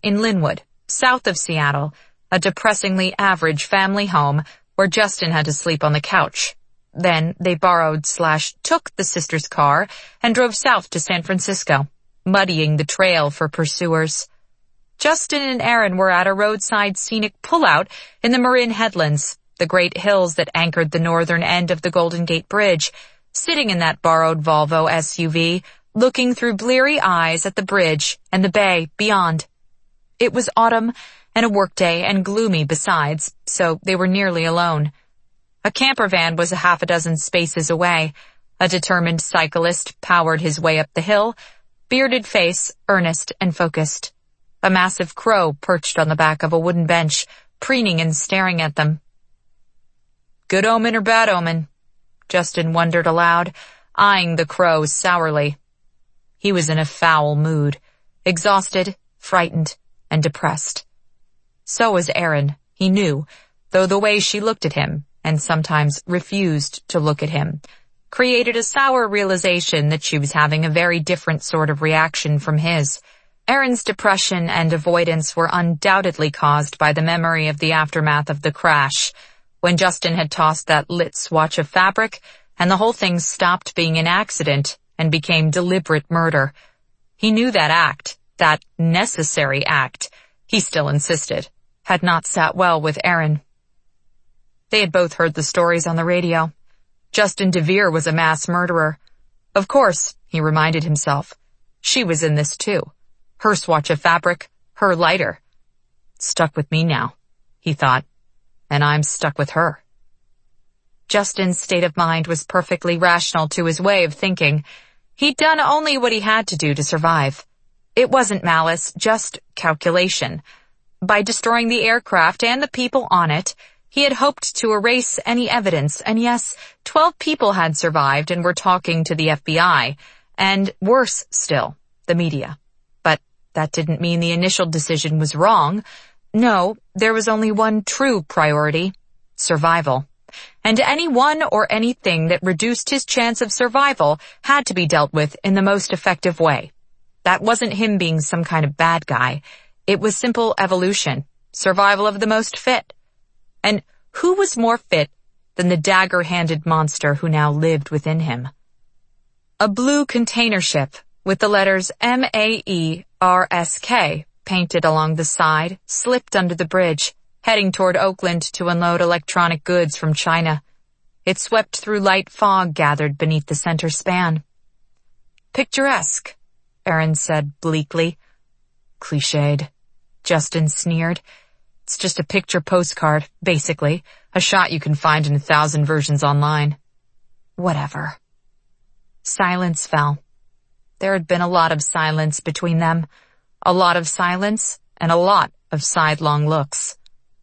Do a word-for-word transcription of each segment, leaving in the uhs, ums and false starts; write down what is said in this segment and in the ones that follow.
in Linwood, south of Seattle, a depressingly average family home where Justin had to sleep on the couch. Then they borrowed slash took the sisters' car and drove south to San Francisco, muddying the trail for pursuers. Justin and Erin were at a roadside scenic pullout in the Marin Headlands, the great hills that anchored the northern end of the Golden Gate Bridge, sitting in that borrowed Volvo S U V, looking through bleary eyes at the bridge and the bay beyond. It was autumn and a workday and gloomy besides, so they were nearly alone. A camper van was a half a dozen spaces away. A determined cyclist powered his way up the hill, bearded face, earnest and focused. A massive crow perched on the back of a wooden bench, preening and staring at them. Good omen or bad omen? Justin wondered aloud, eyeing the crow sourly. He was in a foul mood, exhausted, frightened, and depressed. So was Erin, he knew, though the way she looked at him, and sometimes refused to look at him, created a sour realization that she was having a very different sort of reaction from his. Erin's depression and avoidance were undoubtedly caused by the memory of the aftermath of the crash, when Justin had tossed that lit swatch of fabric, and the whole thing stopped being an accident and became deliberate murder. He knew that act, that necessary act, he still insisted, had not sat well with Erin. They had both heard the stories on the radio. Justin DeVere was a mass murderer. Of course, he reminded himself, she was in this too. Her swatch of fabric, her lighter. Stuck with me now, he thought, and I'm stuck with her. Justin's state of mind was perfectly rational to his way of thinking. He'd done only what he had to do to survive. It wasn't malice, just calculation. By destroying the aircraft and the people on it, he had hoped to erase any evidence, and yes, twelve people had survived and were talking to the F B I, and worse still, the media. But that didn't mean the initial decision was wrong. No, there was only one true priority, survival. And anyone or anything that reduced his chance of survival had to be dealt with in the most effective way. That wasn't him being some kind of bad guy. It was simple evolution, survival of the most fit. And who was more fit than the dagger-handed monster who now lived within him? A blue container ship with the letters M A E R S K painted along the side slipped under the bridge, heading toward Oakland to unload electronic goods from China. It swept through light fog gathered beneath the center span. Picturesque, Erin said bleakly. Cliched, Justin sneered. It's just a picture postcard, basically, a shot you can find in a thousand versions online. Whatever. Silence fell. There had been a lot of silence between them, a lot of silence and a lot of sidelong looks.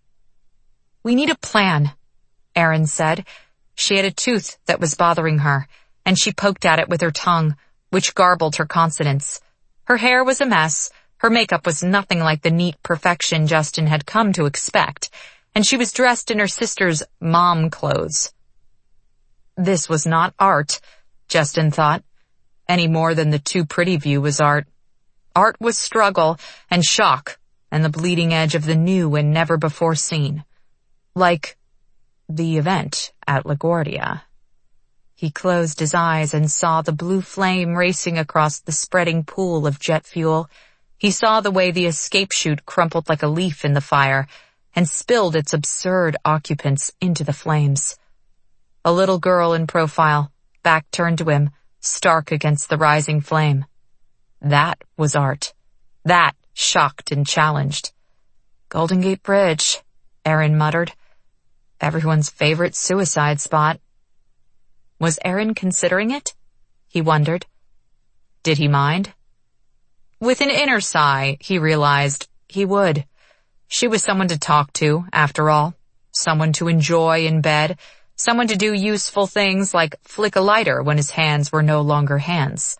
We need a plan, Erin said. She had a tooth that was bothering her, and she poked at it with her tongue, which garbled her consonants. Her hair was a mess, her makeup was nothing like the neat perfection Justin had come to expect, and she was dressed in her sister's mom clothes. This was not art, Justin thought, any more than the too pretty view was art. Art was struggle and shock and the bleeding edge of the new and never before seen. Like the event at LaGuardia. He closed his eyes and saw the blue flame racing across the spreading pool of jet fuel. He saw the way the escape chute crumpled like a leaf in the fire and spilled its absurd occupants into the flames. A little girl in profile, back turned to him, stark against the rising flame. That was art. That shocked and challenged. Golden Gate Bridge, Erin muttered. Everyone's favorite suicide spot. Was Erin considering it? He wondered. Did he mind? With an inner sigh, he realized he would. She was someone to talk to, after all. Someone to enjoy in bed. Someone to do useful things like flick a lighter when his hands were no longer hands.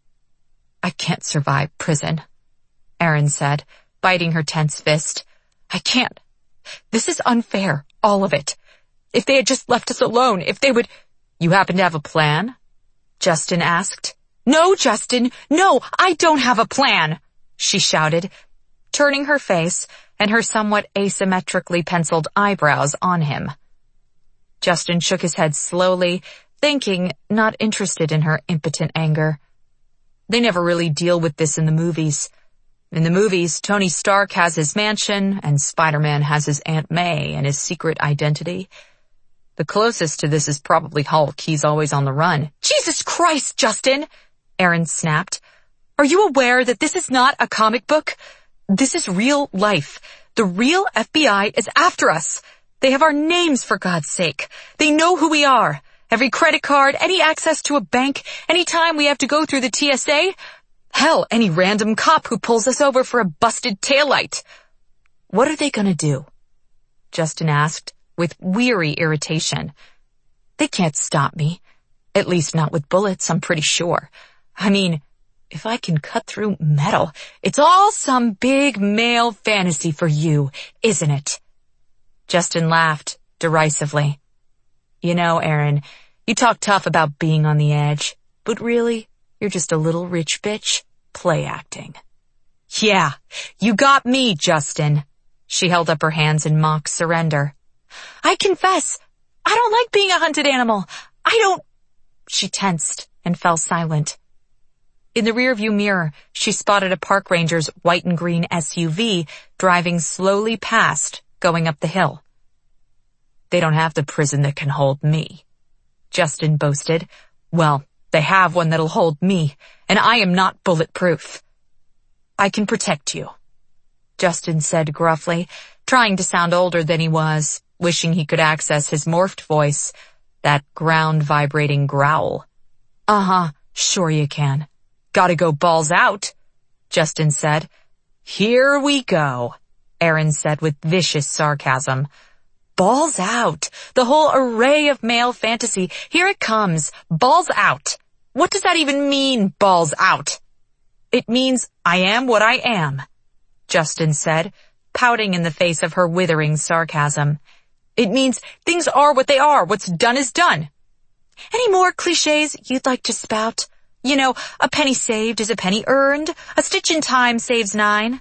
I can't survive prison, Erin said, biting her tense fist. I can't. This is unfair, all of it. If they had just left us alone, if they would... You happen to have a plan? Justin asked. No, Justin, no, I don't have a plan, she shouted. turning her face and her somewhat asymmetrically penciled eyebrows on him. Justin shook his head slowly, thinking, not interested in her impotent anger. They never really deal with this in the movies. In the movies, Tony Stark has his mansion, and Spider-Man has his Aunt May and his secret identity. The closest to this is probably Hulk. He's always on the run. Jesus Christ, Justin! Erin snapped. Are you aware that this is not a comic book? This is real life. The real F B I is after us. They have our names, for God's sake. They know who we are. Every credit card, any access to a bank, any time we have to go through the T S A. Hell, any random cop who pulls us over for a busted taillight. What are they gonna do? Justin asked, with weary irritation. They can't stop me. At least not with bullets, I'm pretty sure. I mean, if I can cut through metal, it's all some big male fantasy for you, isn't it? Justin laughed derisively. You know, Erin, you talk tough about being on the edge, but really, you're just a little rich bitch play acting. Yeah, you got me, Justin. She held up her hands in mock surrender. I confess, I don't like being a hunted animal. I don't... She tensed and fell silent. In the rearview mirror, she spotted a park ranger's white and green S U V driving slowly past, going up the hill. They don't have the prison that can hold me, Justin boasted. Well, they have one that'll hold me, and I am not bulletproof. I can protect you, Justin said gruffly, trying to sound older than he was, wishing he could access his morphed voice, that ground-vibrating growl. Uh-huh, sure you can. Gotta go balls out, Justin said. Here we go, Erin said with vicious sarcasm. Balls out. The whole array of male fantasy. Here it comes. Balls out. What does that even mean, balls out? It means I am what I am, Justin said, pouting in the face of her withering sarcasm. It means things are what they are. What's done is done. Any more cliches you'd like to spout? You know, a penny saved is a penny earned. A stitch in time saves nine.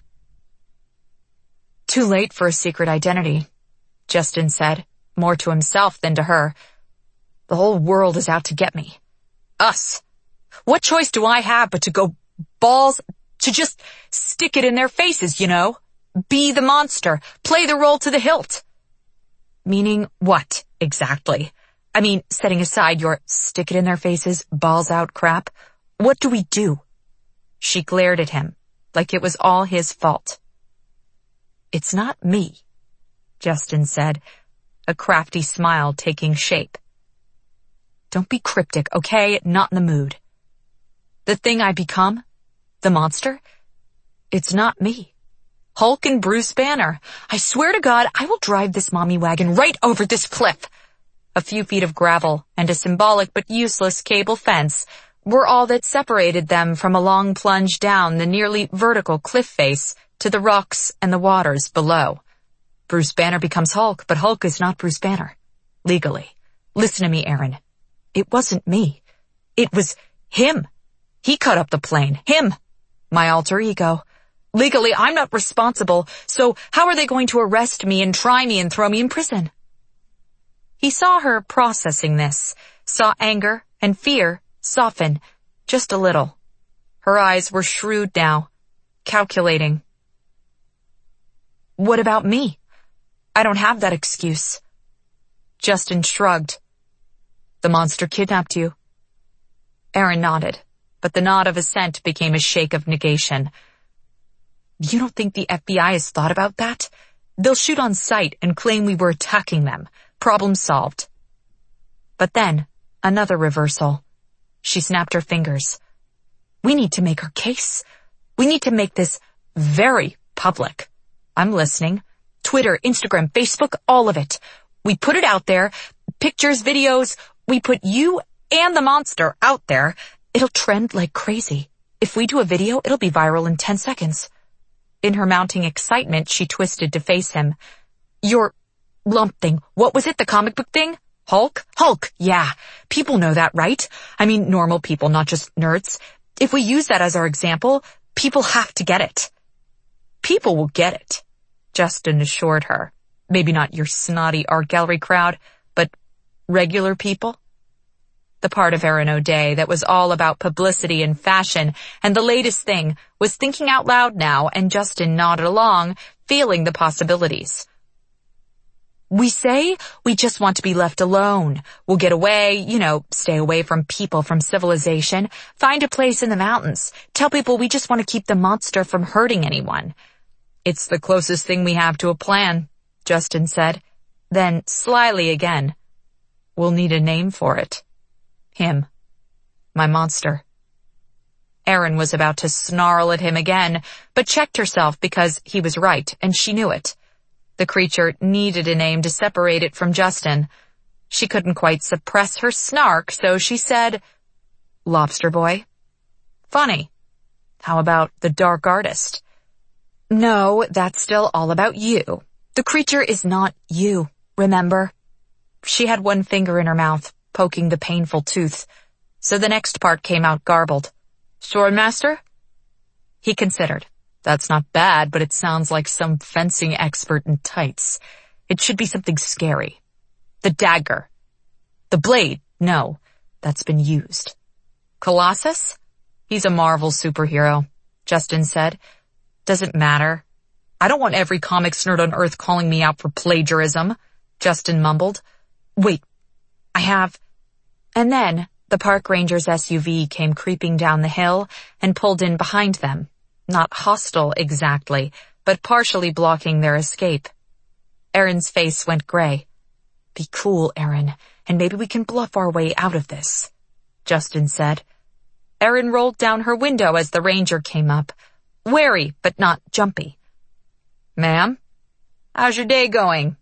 Too late for a secret identity, Justin said, more to himself than to her. The whole world is out to get me. Us. What choice do I have but to go balls, to just stick it in their faces, you know? Be the monster. Play the role to the hilt. Meaning what, exactly? I mean, setting aside your stick it in their faces, balls out crap, what do we do? She glared at him, like it was all his fault. It's not me, Justin said, a crafty smile taking shape. Don't be cryptic, okay? Not in the mood. The thing I become? The monster? It's not me. Hulk and Bruce Banner. I swear to God, I will drive this mommy wagon right over this cliff. A few feet of gravel and a symbolic but useless cable fence were all that separated them from a long plunge down the nearly vertical cliff face to the rocks and the waters below. Bruce Banner becomes Hulk, but Hulk is not Bruce Banner. Legally. Listen to me, Erin. It wasn't me. It was him. He cut up the plane. Him. My alter ego. Legally, I'm not responsible, so how are they going to arrest me and try me and throw me in prison? He saw her processing this, saw anger and fear soften just a little. Her eyes were shrewd now, calculating. What about me? I don't have that excuse. Justin shrugged. The monster kidnapped you. Erin nodded, but the nod of assent became a shake of negation. You don't think the F B I has thought about that? They'll shoot on sight and claim we were attacking them. Problem solved. But then, another reversal. She snapped her fingers. We need to make our case. We need to make this very public. I'm listening. Twitter, Instagram, Facebook, all of it. We put it out there. Pictures, videos. We put you and the monster out there. It'll trend like crazy. If we do a video, it'll be viral in ten seconds. In her mounting excitement, she twisted to face him. Your lump thing. What was it, the comic book thing? Hulk? Hulk, yeah. People know that, right? I mean, normal people, not just nerds. If we use that as our example, people have to get it. People will get it, Justin assured her. Maybe not your snotty art gallery crowd, but regular people. The part of Erin O'Day that was all about publicity and fashion and the latest thing was thinking out loud now, and Justin nodded along, feeling the possibilities. We say we just want to be left alone. We'll get away, you know, stay away from people, from civilization, find a place in the mountains, tell people we just want to keep the monster from hurting anyone. It's the closest thing we have to a plan, Justin said. Then, slyly again, we'll need a name for it. Him. My monster. Erin was about to snarl at him again, but checked herself because he was right, and she knew it. The creature needed a name to separate it from Justin. She couldn't quite suppress her snark, so she said, Lobster Boy. Funny. How about the Dark Artist? No, that's still all about you. The creature is not you, remember? She had one finger in her mouth, poking the painful tooth, so the next part came out garbled. Swordmaster? He considered. That's not bad, but it sounds like some fencing expert in tights. It should be something scary. The dagger. The blade, no, that's been used. Colossus? He's a Marvel superhero, Justin said. Doesn't matter. I don't want every comics nerd on Earth calling me out for plagiarism, Justin mumbled. Wait, I have... And then the park ranger's S U V came creeping down the hill and pulled in behind them. Not hostile exactly, but partially blocking their escape. Erin's face went gray. Be cool, Erin, and maybe we can bluff our way out of this, Justin said. Erin rolled down her window as the ranger came up, wary but not jumpy. Ma'am, how's your day going?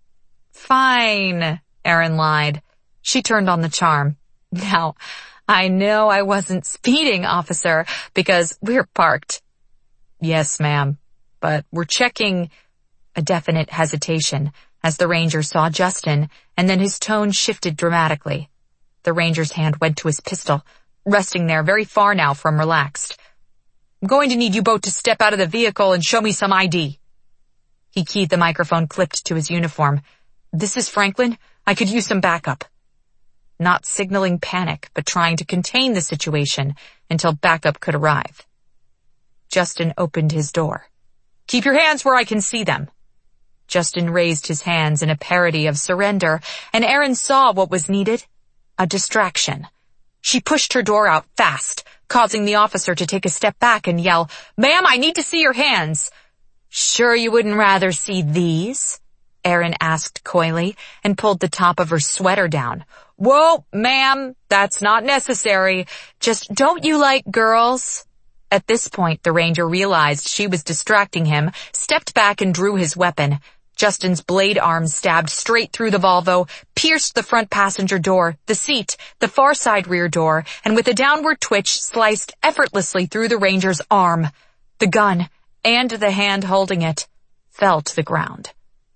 Fine, Erin lied. She turned on the charm. Now, I know I wasn't speeding, officer, because we're parked. Yes, ma'am, but we're checking. A definite hesitation as the ranger saw Justin, and then his tone shifted dramatically. The ranger's hand went to his pistol, resting there very far now from relaxed. I'm going to need you both to step out of the vehicle and show me some I D. He keyed the microphone clipped to his uniform. This is Franklin. I could use some backup. Not signaling panic, but trying to contain the situation until backup could arrive. Justin opened his door. Keep your hands where I can see them. Justin raised his hands in a parody of surrender, and Erin saw what was needed. A distraction. She pushed her door out fast, causing the officer to take a step back and yell, Ma'am, I need to see your hands. Sure you wouldn't rather see these? Erin asked coyly and pulled the top of her sweater down. Whoa, ma'am, that's not necessary. Just don't you like girls? At this point, the ranger realized she was distracting him, stepped back and drew his weapon. Justin's blade arm stabbed straight through the Volvo, pierced the front passenger door, the seat, the far side rear door, and with a downward twitch sliced effortlessly through the ranger's arm. The gun, and the hand holding it, fell to the ground.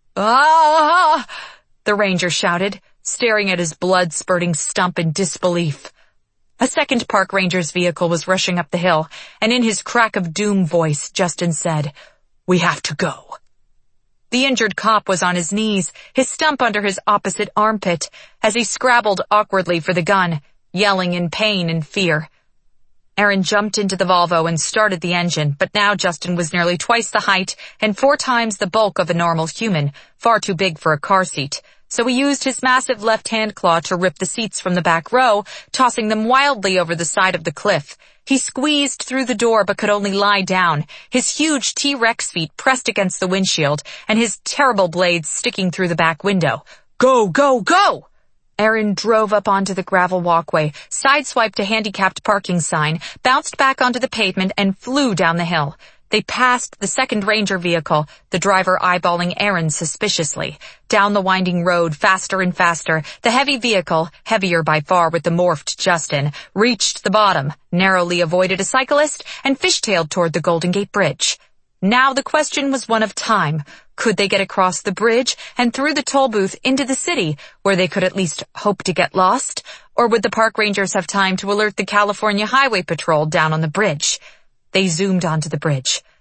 Ah! The ranger shouted, staring at his blood-spurting stump in disbelief. A second park ranger's vehicle was rushing up the hill, and in his crack of doom voice, Justin said, We have to go. The injured cop was on his knees, his stump under his opposite armpit, as he scrabbled awkwardly for the gun, yelling in pain and fear. Erin jumped into the Volvo and started the engine, but now Justin was nearly twice the height and four times the bulk of a normal human, far too big for a car seat. So he used his massive left-hand claw to rip the seats from the back row, tossing them wildly over the side of the cliff. He squeezed through the door but could only lie down, his huge T-Rex feet pressed against the windshield and his terrible blades sticking through the back window. Go, go, go! Erin drove up onto the gravel walkway, sideswiped a handicapped parking sign, bounced back onto the pavement, and flew down the hill. They passed the second ranger vehicle, the driver eyeballing Erin suspiciously. Down the winding road, faster and faster, the heavy vehicle, heavier by far with the morphed Justin, reached the bottom, narrowly avoided a cyclist, and fishtailed toward the Golden Gate Bridge. Now the question was one of time. Could they get across the bridge and through the toll booth into the city, where they could at least hope to get lost? Or would the park rangers have time to alert the California Highway Patrol down on the bridge? They zoomed onto the bridge.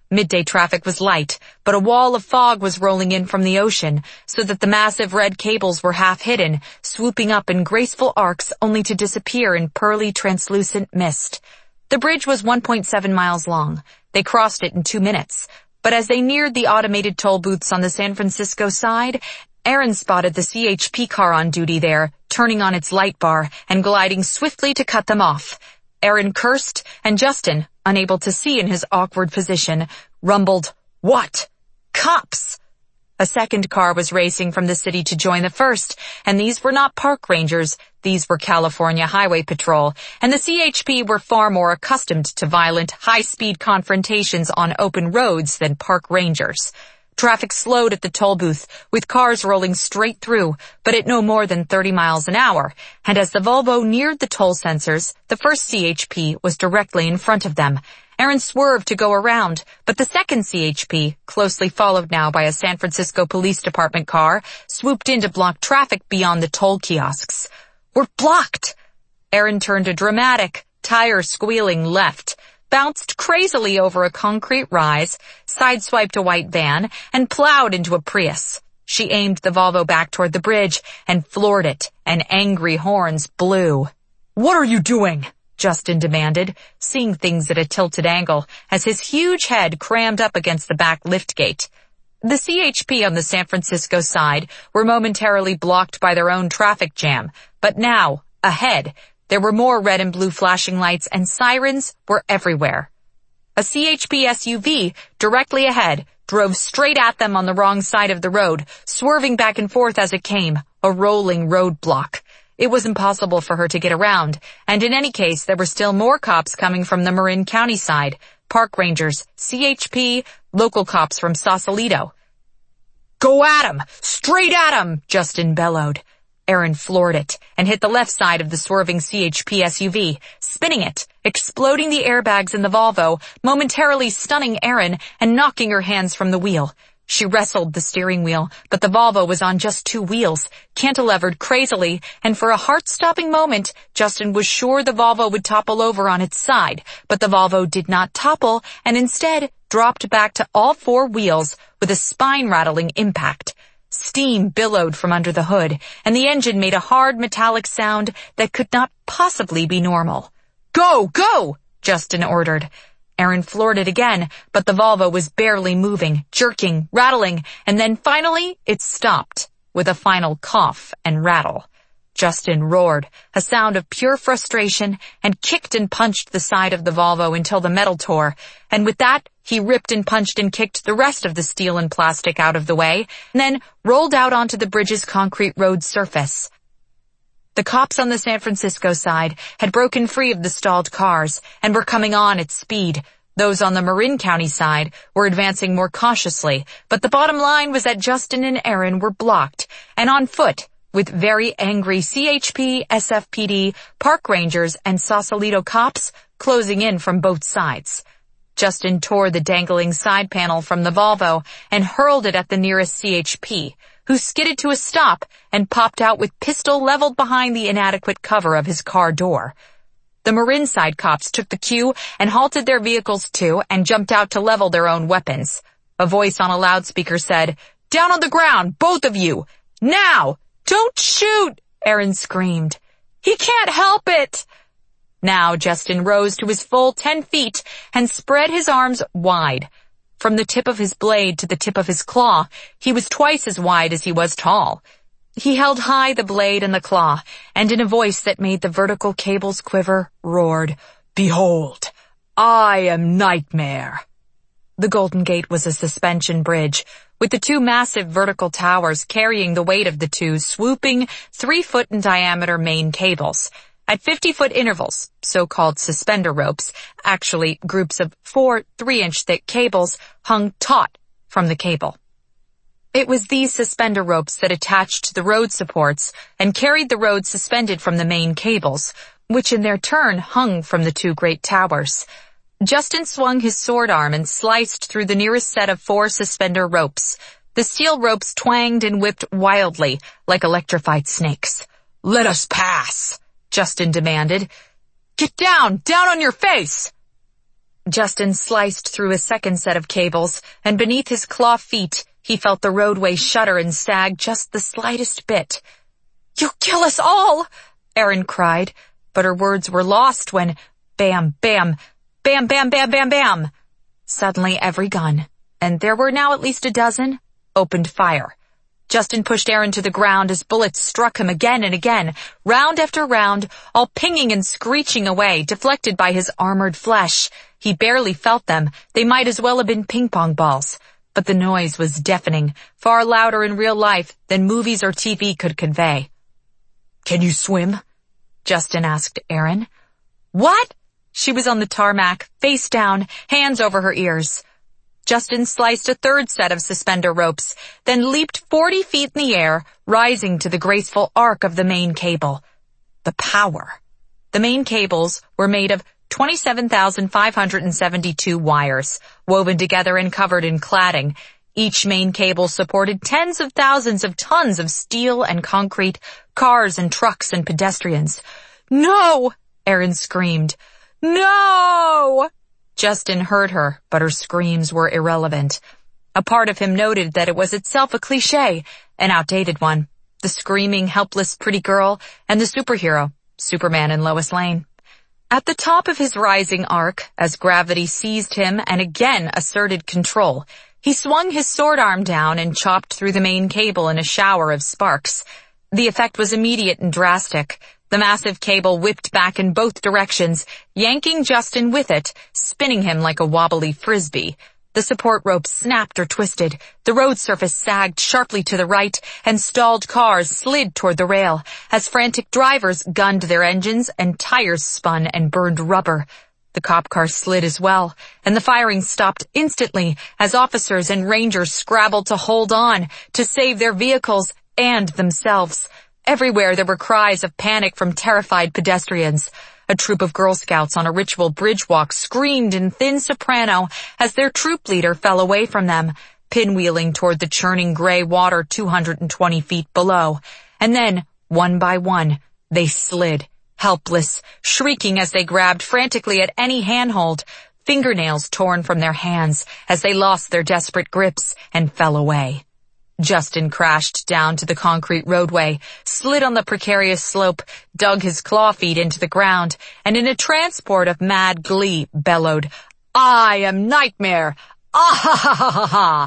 Midday traffic was light, but a wall of fog was rolling in from the ocean, so that the massive red cables were half hidden, swooping up in graceful arcs only to disappear in pearly translucent mist. The bridge was one point seven miles long. They crossed it in two minutes. But as they neared the automated toll booths on the San Francisco side, Aaron spotted the C H P car on duty there, turning on its light bar and gliding swiftly to cut them off. Aaron cursed, and Justin, unable to see in his awkward position, rumbled, "What? Cops!" A second car was racing from the city to join the first, and these were not park rangers, these were California Highway Patrol, and the C H P were far more accustomed to violent, high-speed confrontations on open roads than park rangers. Traffic slowed at the toll booth, with cars rolling straight through, but at no more than thirty miles an hour, and as the Volvo neared the toll sensors, the first C H P was directly in front of them. Aaron swerved to go around, but the second C H P, closely followed now by a San Francisco Police Department car, swooped in to block traffic beyond the toll kiosks. "We're blocked!" Aaron turned a dramatic, tire-squealing left, bounced crazily over a concrete rise, sideswiped a white van, and plowed into a Prius. She aimed the Volvo back toward the bridge and floored it, and angry horns blew. "What are you doing?" Justin demanded, seeing things at a tilted angle as his huge head crammed up against the back liftgate. The C H P on the San Francisco side were momentarily blocked by their own traffic jam, but now, ahead, there were more red and blue flashing lights, and sirens were everywhere. A C H P S U V, directly ahead, drove straight at them on the wrong side of the road, swerving back and forth as it came, a rolling roadblock. It was impossible for her to get around, and in any case, there were still more cops coming from the Marin County side, park rangers, C H P, local cops from Sausalito. "Go at 'em! Straight at 'em!" Justin bellowed. Aaron floored it and hit the left side of the swerving C H P S U V, spinning it, exploding the airbags in the Volvo, momentarily stunning Aaron and knocking her hands from the wheel. She wrestled the steering wheel, but the Volvo was on just two wheels, cantilevered crazily, and for a heart-stopping moment, Justin was sure the Volvo would topple over on its side, but the Volvo did not topple and instead dropped back to all four wheels with a spine-rattling impact. Steam billowed from under the hood, and the engine made a hard metallic sound that could not possibly be normal. "Go, go!" Justin ordered. Aaron floored it again, but the Volvo was barely moving, jerking, rattling, and then finally it stopped, with a final cough and rattle. Justin roared, a sound of pure frustration, and kicked and punched the side of the Volvo until the metal tore, and with that, he ripped and punched and kicked the rest of the steel and plastic out of the way, and then rolled out onto the bridge's concrete road surface. The cops on the San Francisco side had broken free of the stalled cars and were coming on at speed. Those on the Marin County side were advancing more cautiously, but the bottom line was that Justin and Aaron were blocked, and on foot, with very angry C H P, S F P D, park rangers, and Sausalito cops closing in from both sides. Justin tore the dangling side panel from the Volvo and hurled it at the nearest C H P, who skidded to a stop and popped out with pistol leveled behind the inadequate cover of his car door. The Marin side cops took the cue and halted their vehicles too and jumped out to level their own weapons. A voice on a loudspeaker said, "Down on the ground, both of you! Now! Don't shoot!" Aaron screamed. "He can't help it!" Now Justin rose to his full ten feet and spread his arms wide. From the tip of his blade to the tip of his claw, he was twice as wide as he was tall. He held high the blade and the claw, and in a voice that made the vertical cables quiver, roared, "Behold, I am Nightmare." The Golden Gate was a suspension bridge, with the two massive vertical towers carrying the weight of the two swooping three-foot in diameter main cables. At fifty-foot intervals, so-called suspender ropes, actually groups of four three-inch thick cables, hung taut from the cable. It was these suspender ropes that attached to the road supports and carried the road suspended from the main cables, which in their turn hung from the two great towers. Justin swung his sword arm and sliced through the nearest set of four suspender ropes. The steel ropes twanged and whipped wildly, like electrified snakes. "Let us pass," Justin demanded. "Get down! Down on your face!" Justin sliced through a second set of cables, and beneath his claw feet, he felt the roadway shudder and sag just the slightest bit. "You'll kill us all!" Erin cried, but her words were lost when bam, bam, bam, bam, bam, bam, bam. Suddenly every gun, and there were now at least a dozen, opened fire. Justin pushed Erin to the ground as bullets struck him again and again, round after round, all pinging and screeching away, deflected by his armored flesh. He barely felt them. They might as well have been ping-pong balls. But the noise was deafening, far louder in real life than movies or T V could convey. "Can you swim?" Justin asked Erin. "What?" She was on the tarmac, face down, hands over her ears. Justin sliced a third set of suspender ropes, then leaped forty feet in the air, rising to the graceful arc of the main cable. The power. The main cables were made of twenty-seven thousand five hundred seventy-two wires, woven together and covered in cladding. Each main cable supported tens of thousands of tons of steel and concrete, cars and trucks and pedestrians. "No!" Erin screamed. "No!" Justin heard her, but her screams were irrelevant. A part of him noted that it was itself a cliché, an outdated one. The screaming, helpless pretty girl and the superhero, Superman and Lois Lane. At the top of his rising arc, as gravity seized him and again asserted control, he swung his sword arm down and chopped through the main cable in a shower of sparks. The effect was immediate and drastic. The massive cable whipped back in both directions, yanking Justin with it, spinning him like a wobbly frisbee. The support ropes snapped or twisted. The road surface sagged sharply to the right, and stalled cars slid toward the rail as frantic drivers gunned their engines and tires spun and burned rubber. The cop car slid as well, and the firing stopped instantly as officers and rangers scrabbled to hold on, to save their vehicles and themselves. Everywhere there were cries of panic from terrified pedestrians. A troop of Girl Scouts on a ritual bridge walk screamed in thin soprano as their troop leader fell away from them, pinwheeling toward the churning gray water two hundred twenty feet below. And then, one by one, they slid, helpless, shrieking as they grabbed frantically at any handhold, fingernails torn from their hands as they lost their desperate grips and fell away. Justin crashed down to the concrete roadway, slid on the precarious slope, dug his claw feet into the ground, and in a transport of mad glee bellowed, "I am Nightmare! Ah ha ha ha ha ha!"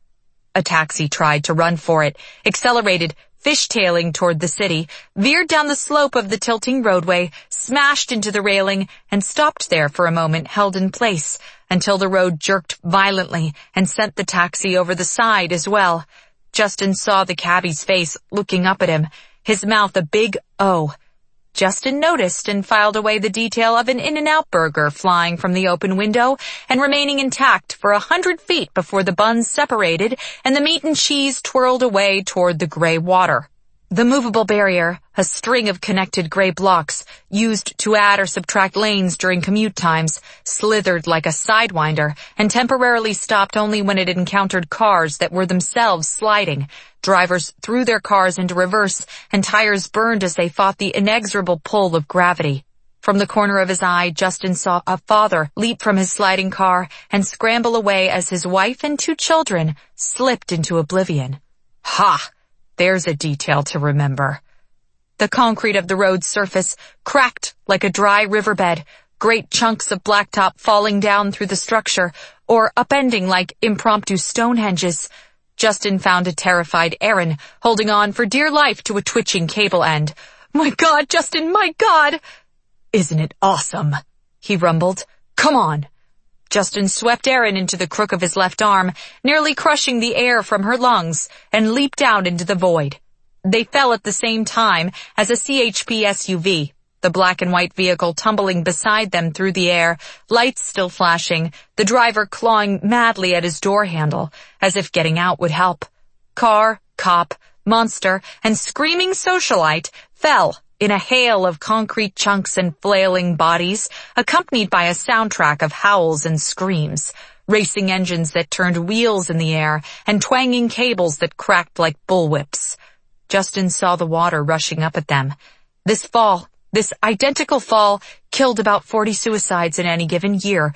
A taxi tried to run for it, accelerated, fishtailing toward the city, veered down the slope of the tilting roadway, smashed into the railing, and stopped there for a moment, held in place, until the road jerked violently and sent the taxi over the side as well. Justin saw the cabbie's face looking up at him, his mouth a big O. Justin noticed and filed away the detail of an In-N-Out burger flying from the open window and remaining intact for a hundred feet before the buns separated and the meat and cheese twirled away toward the gray water. The movable barrier, a string of connected gray blocks used to add or subtract lanes during commute times, slithered like a sidewinder and temporarily stopped only when it encountered cars that were themselves sliding. Drivers threw their cars into reverse and tires burned as they fought the inexorable pull of gravity. From the corner of his eye, Justin saw a father leap from his sliding car and scramble away as his wife and two children slipped into oblivion. Ha! There's a detail to remember. The concrete of the road's surface cracked like a dry riverbed, great chunks of blacktop falling down through the structure or upending like impromptu Stonehenges. Justin found a terrified Erin holding on for dear life to a twitching cable end. "My God, Justin, my God!" "Isn't it awesome?" he rumbled. "Come on." Justin swept Erin into the crook of his left arm, nearly crushing the air from her lungs, and leaped out into the void. They fell at the same time as a C H P S U V, the black and white vehicle tumbling beside them through the air, lights still flashing, the driver clawing madly at his door handle, as if getting out would help. Car, cop, monster, and screaming socialite fell in a hail of concrete chunks and flailing bodies, accompanied by a soundtrack of howls and screams, racing engines that turned wheels in the air, and twanging cables that cracked like bullwhips. Justin saw the water rushing up at them. This fall, this identical fall, killed about forty suicides in any given year.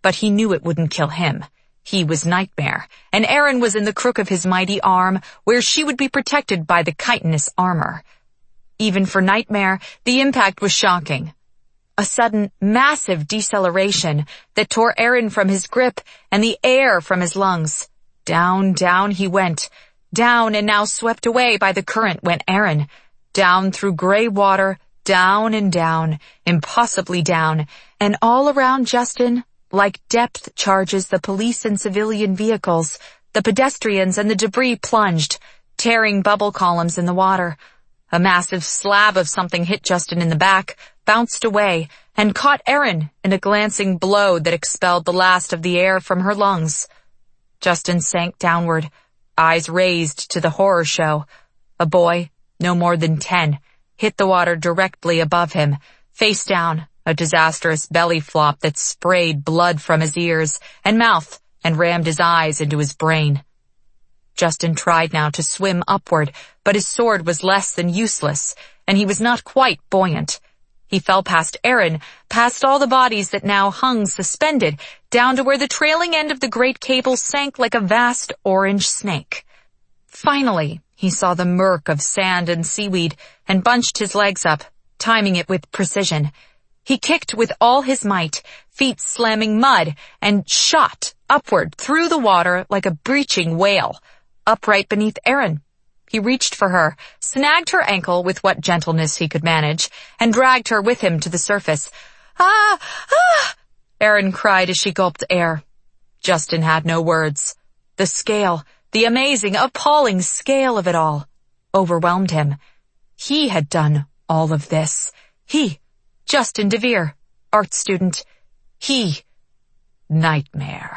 but he knew it wouldn't kill him. He was Nightmare, and Aaron was in the crook of his mighty arm, where she would be protected by the chitinous armor. Even for Nightmare, the impact was shocking. A sudden, massive deceleration that tore Aaron from his grip and the air from his lungs. Down, down he went. Down and now swept away by the current went Aaron. Down through gray water, down and down, impossibly down, and all around Justin, like depth charges the police and civilian vehicles, the pedestrians and the debris plunged, tearing bubble columns in the water. A massive slab of something hit Justin in the back, bounced away, and caught Aaron in a glancing blow that expelled the last of the air from her lungs. Justin sank downward, eyes raised to the horror show. A boy, no more than ten, hit the water directly above him, face down, a disastrous belly flop that sprayed blood from his ears and mouth and rammed his eyes into his brain. Justin tried now to swim upward, but his sword was less than useless, and he was not quite buoyant. He fell past Aaron, past all the bodies that now hung suspended, down to where the trailing end of the great cable sank like a vast orange snake. Finally, he saw the murk of sand and seaweed and bunched his legs up, timing it with precision. He kicked with all his might, feet slamming mud, and shot upward through the water like a breaching whale, upright beneath Aaron. He reached for her, snagged her ankle with what gentleness he could manage, and dragged her with him to the surface. Ah! Ah! Aaron cried as she gulped air. Justin had no words. The scale, the amazing, appalling scale of it all, overwhelmed him. He had done all of this. He, Justin DeVere, art student. He, Nightmare.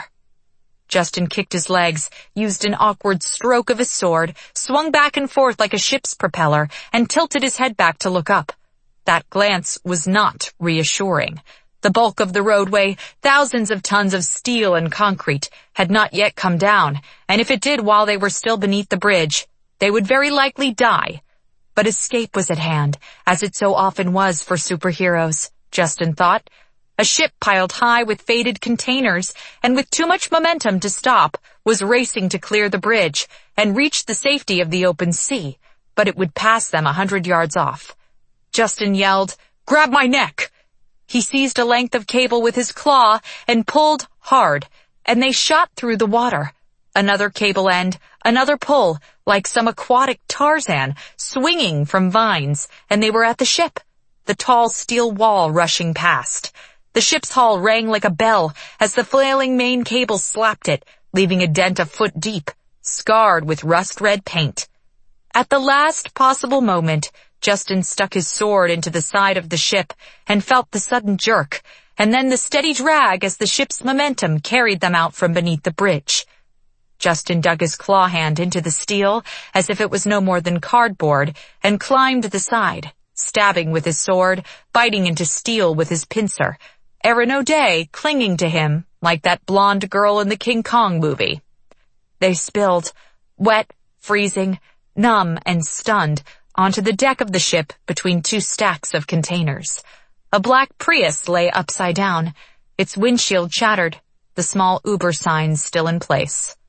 Justin kicked his legs, used an awkward stroke of his sword, swung back and forth like a ship's propeller, and tilted his head back to look up. That glance was not reassuring. The bulk of the roadway, thousands of tons of steel and concrete, had not yet come down, and if it did while they were still beneath the bridge, they would very likely die. But escape was at hand, as it so often was for superheroes, Justin thought. A ship piled high with faded containers and with too much momentum to stop was racing to clear the bridge and reach the safety of the open sea, but it would pass them a hundred yards off. Justin yelled, "Grab my neck!" He seized a length of cable with his claw and pulled hard, and they shot through the water. Another cable end, another pull, like some aquatic Tarzan, swinging from vines, and they were at the ship, the tall steel wall rushing past. The ship's hull rang like a bell as the flailing main cable slapped it, leaving a dent a foot deep, scarred with rust-red paint. At the last possible moment, Justin stuck his sword into the side of the ship and felt the sudden jerk, and then the steady drag as the ship's momentum carried them out from beneath the bridge. Justin dug his claw hand into the steel as if it was no more than cardboard and climbed the side, stabbing with his sword, biting into steel with his pincer, Erin O'Day clinging to him like that blonde girl in the King Kong movie. They spilled, wet, freezing, numb and stunned, onto the deck of the ship between two stacks of containers. A black Prius lay upside down, its windshield shattered, the small Uber signs still in place.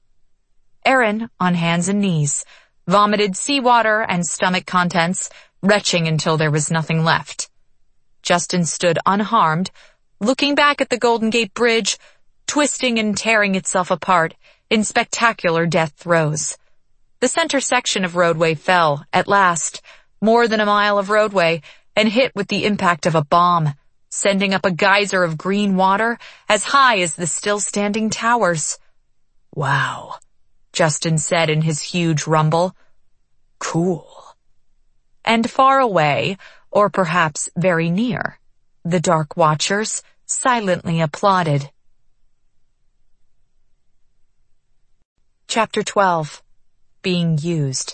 Erin, on hands and knees, vomited seawater and stomach contents, retching until there was nothing left. Justin stood unharmed, looking back at the Golden Gate Bridge, twisting and tearing itself apart in spectacular death throes. The center section of roadway fell, at last, more than a mile of roadway, and hit with the impact of a bomb, sending up a geyser of green water as high as the still-standing towers. "Wow," Justin said in his huge rumble. "Cool." And far away, or perhaps very near, the Dark Watchers silently applauded. Chapter twelve. Being Used.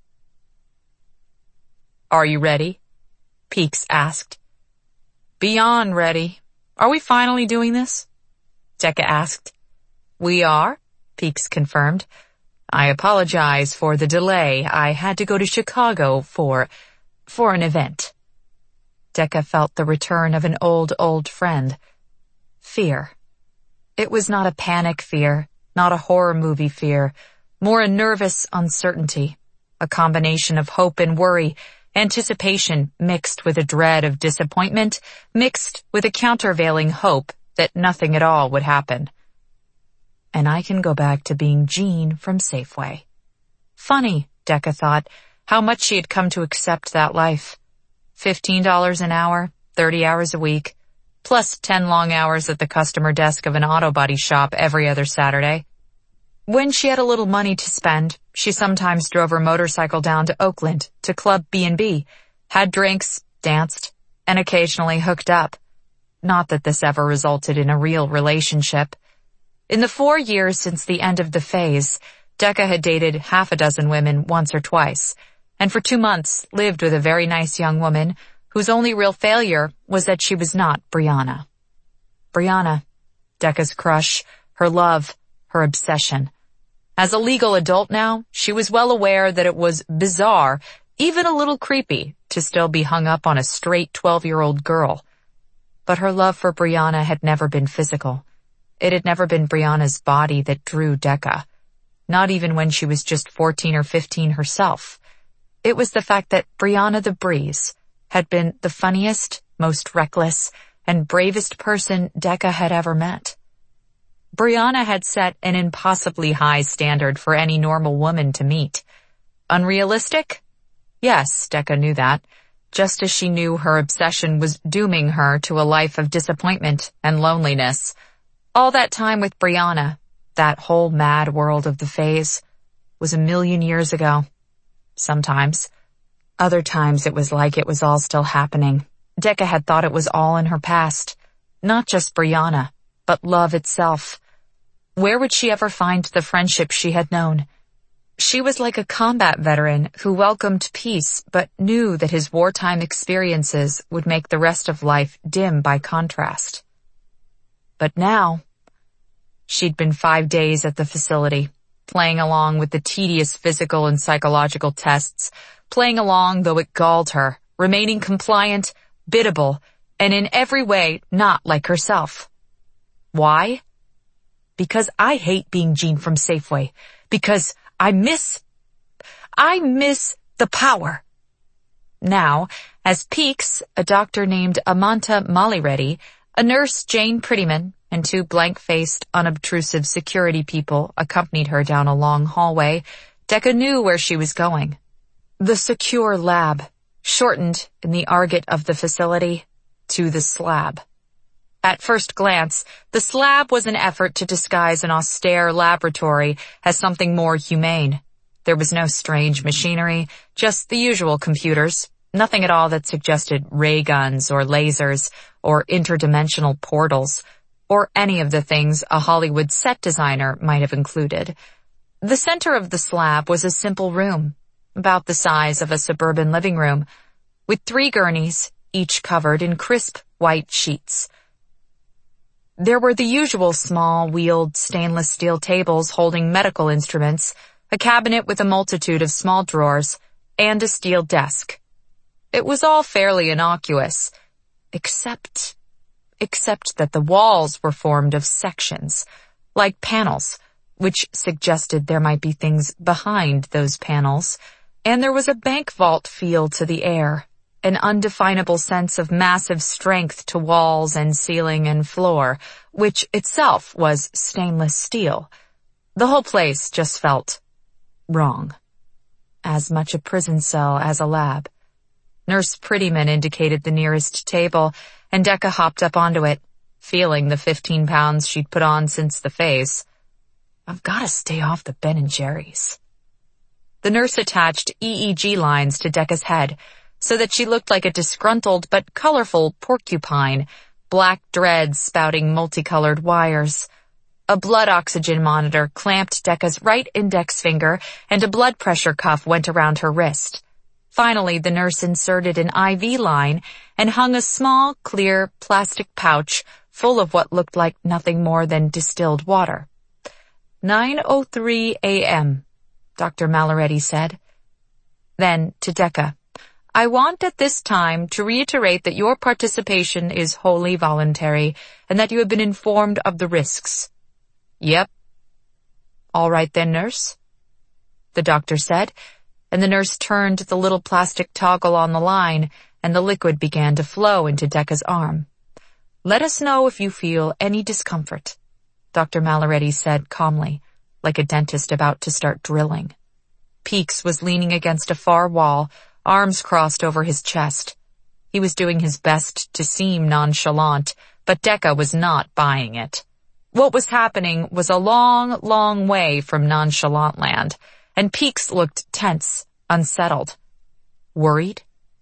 "Are you ready?" Peaks asked. "Beyond ready. Are we finally doing this?" Decca asked. "We are," Peaks confirmed. "I apologize for the delay. I had to go to Chicago for, for an event." Decca felt the return of an old, old friend. Fear. It was not a panic fear, not a horror movie fear, more a nervous uncertainty, a combination of hope and worry, anticipation mixed with a dread of disappointment, mixed with a countervailing hope that nothing at all would happen. And I can go back to being Jean from Safeway. Funny, Decca thought, how much she had come to accept that life. Fifteen dollars an hour, thirty hours a week, plus ten long hours at the customer desk of an auto body shop every other Saturday. When she had a little money to spend, she sometimes drove her motorcycle down to Oakland to Club B and B, had drinks, danced, and occasionally hooked up. Not that this ever resulted in a real relationship. In the four years since the end of the phase, Decca had dated half a dozen women once or twice, and for two months lived with a very nice young woman whose only real failure was that she was not Brianna. Brianna, Decca's crush, her love, her obsession. As a legal adult now, she was well aware that it was bizarre, even a little creepy, to still be hung up on a straight twelve-year-old girl. But her love for Brianna had never been physical. It had never been Brianna's body that drew Decca, not even when she was just fourteen or fifteen herself. It was the fact that Brianna the Breeze had been the funniest, most reckless, and bravest person Decca had ever met. Brianna had set an impossibly high standard for any normal woman to meet. Unrealistic? Yes, Decca knew that, just as she knew her obsession was dooming her to a life of disappointment and loneliness. All that time with Brianna, that whole mad world of the phase, was a million years ago. Sometimes. Other times it was like it was all still happening. Decca had thought it was all in her past. Not just Brianna, but love itself. Where would she ever find the friendship she had known? She was like a combat veteran who welcomed peace but knew that his wartime experiences would make the rest of life dim by contrast. But now, she'd been five days at the facility, playing along with the tedious physical and psychological tests, playing along though it galled her, remaining compliant, biddable, and in every way not like herself. Why? Because I hate being Jean from Safeway. Because I miss, I miss the power. Now, as Peaks, a doctor named Amanta Malireddy, a nurse Jane Prettyman, and two blank-faced, unobtrusive security people accompanied her down a long hallway, Decca knew where she was going. The secure lab, shortened in the argot of the facility to the slab. At first glance, the slab was an effort to disguise an austere laboratory as something more humane. There was no strange machinery, just the usual computers, nothing at all that suggested ray guns or lasers or interdimensional portals, or any of the things a Hollywood set designer might have included. The center of the slab was a simple room, about the size of a suburban living room, with three gurneys, each covered in crisp white sheets. There were the usual small, wheeled stainless steel tables holding medical instruments, a cabinet with a multitude of small drawers, and a steel desk. It was all fairly innocuous, except, except that the walls were formed of sections, like panels, which suggested there might be things behind those panels, and there was a bank vault feel to the air, an undefinable sense of massive strength to walls and ceiling and floor, which itself was stainless steel. The whole place just felt wrong. As much a prison cell as a lab. Nurse Prettyman indicated the nearest table, and Decca hopped up onto it, feeling the fifteen pounds she'd put on since the phase. I've got to stay off the Ben and Jerry's. The nurse attached E E G lines to Decca's head, so that she looked like a disgruntled but colorful porcupine, black dreads spouting multicolored wires. A blood oxygen monitor clamped Decca's right index finger, and a blood pressure cuff went around her wrist. Finally, the nurse inserted an I V line and hung a small, clear, plastic pouch full of what looked like nothing more than distilled water. nine oh three a.m., Doctor Malireddy said. Then, to Decca, I want at this time to reiterate that your participation is wholly voluntary and that you have been informed of the risks. Yep. All right then, nurse, the doctor said, and the nurse turned the little plastic toggle on the line, and the liquid began to flow into Decca's arm. Let us know if you feel any discomfort, Doctor Maloretti said calmly, like a dentist about to start drilling. Peeks was leaning against a far wall, arms crossed over his chest. He was doing his best to seem nonchalant, but Decca was not buying it. What was happening was a long, long way from nonchalant land, and Peeks looked tense, unsettled. Worried?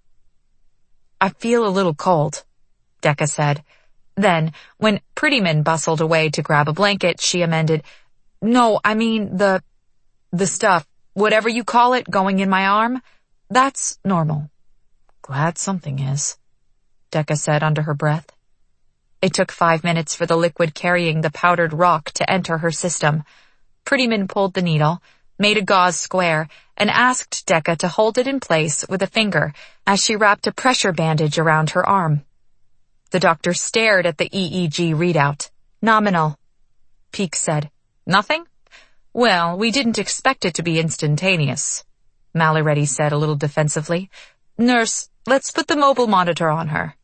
I feel a little cold, Decca said. Then, when Prettyman bustled away to grab a blanket, she amended, No, I mean the, the stuff, whatever you call it, going in my arm, that's normal. Glad something is, Decca said under her breath. It took five minutes for the liquid carrying the powdered rock to enter her system. Prettyman pulled the needle, made a gauze square, and asked Decca to hold it in place with a finger as she wrapped a pressure bandage around her arm. The doctor stared at the E E G readout. Nominal. Peeks said, Nothing? Well, we didn't expect it to be instantaneous, Maloretti said a little defensively. Nurse, let's put the mobile monitor on her.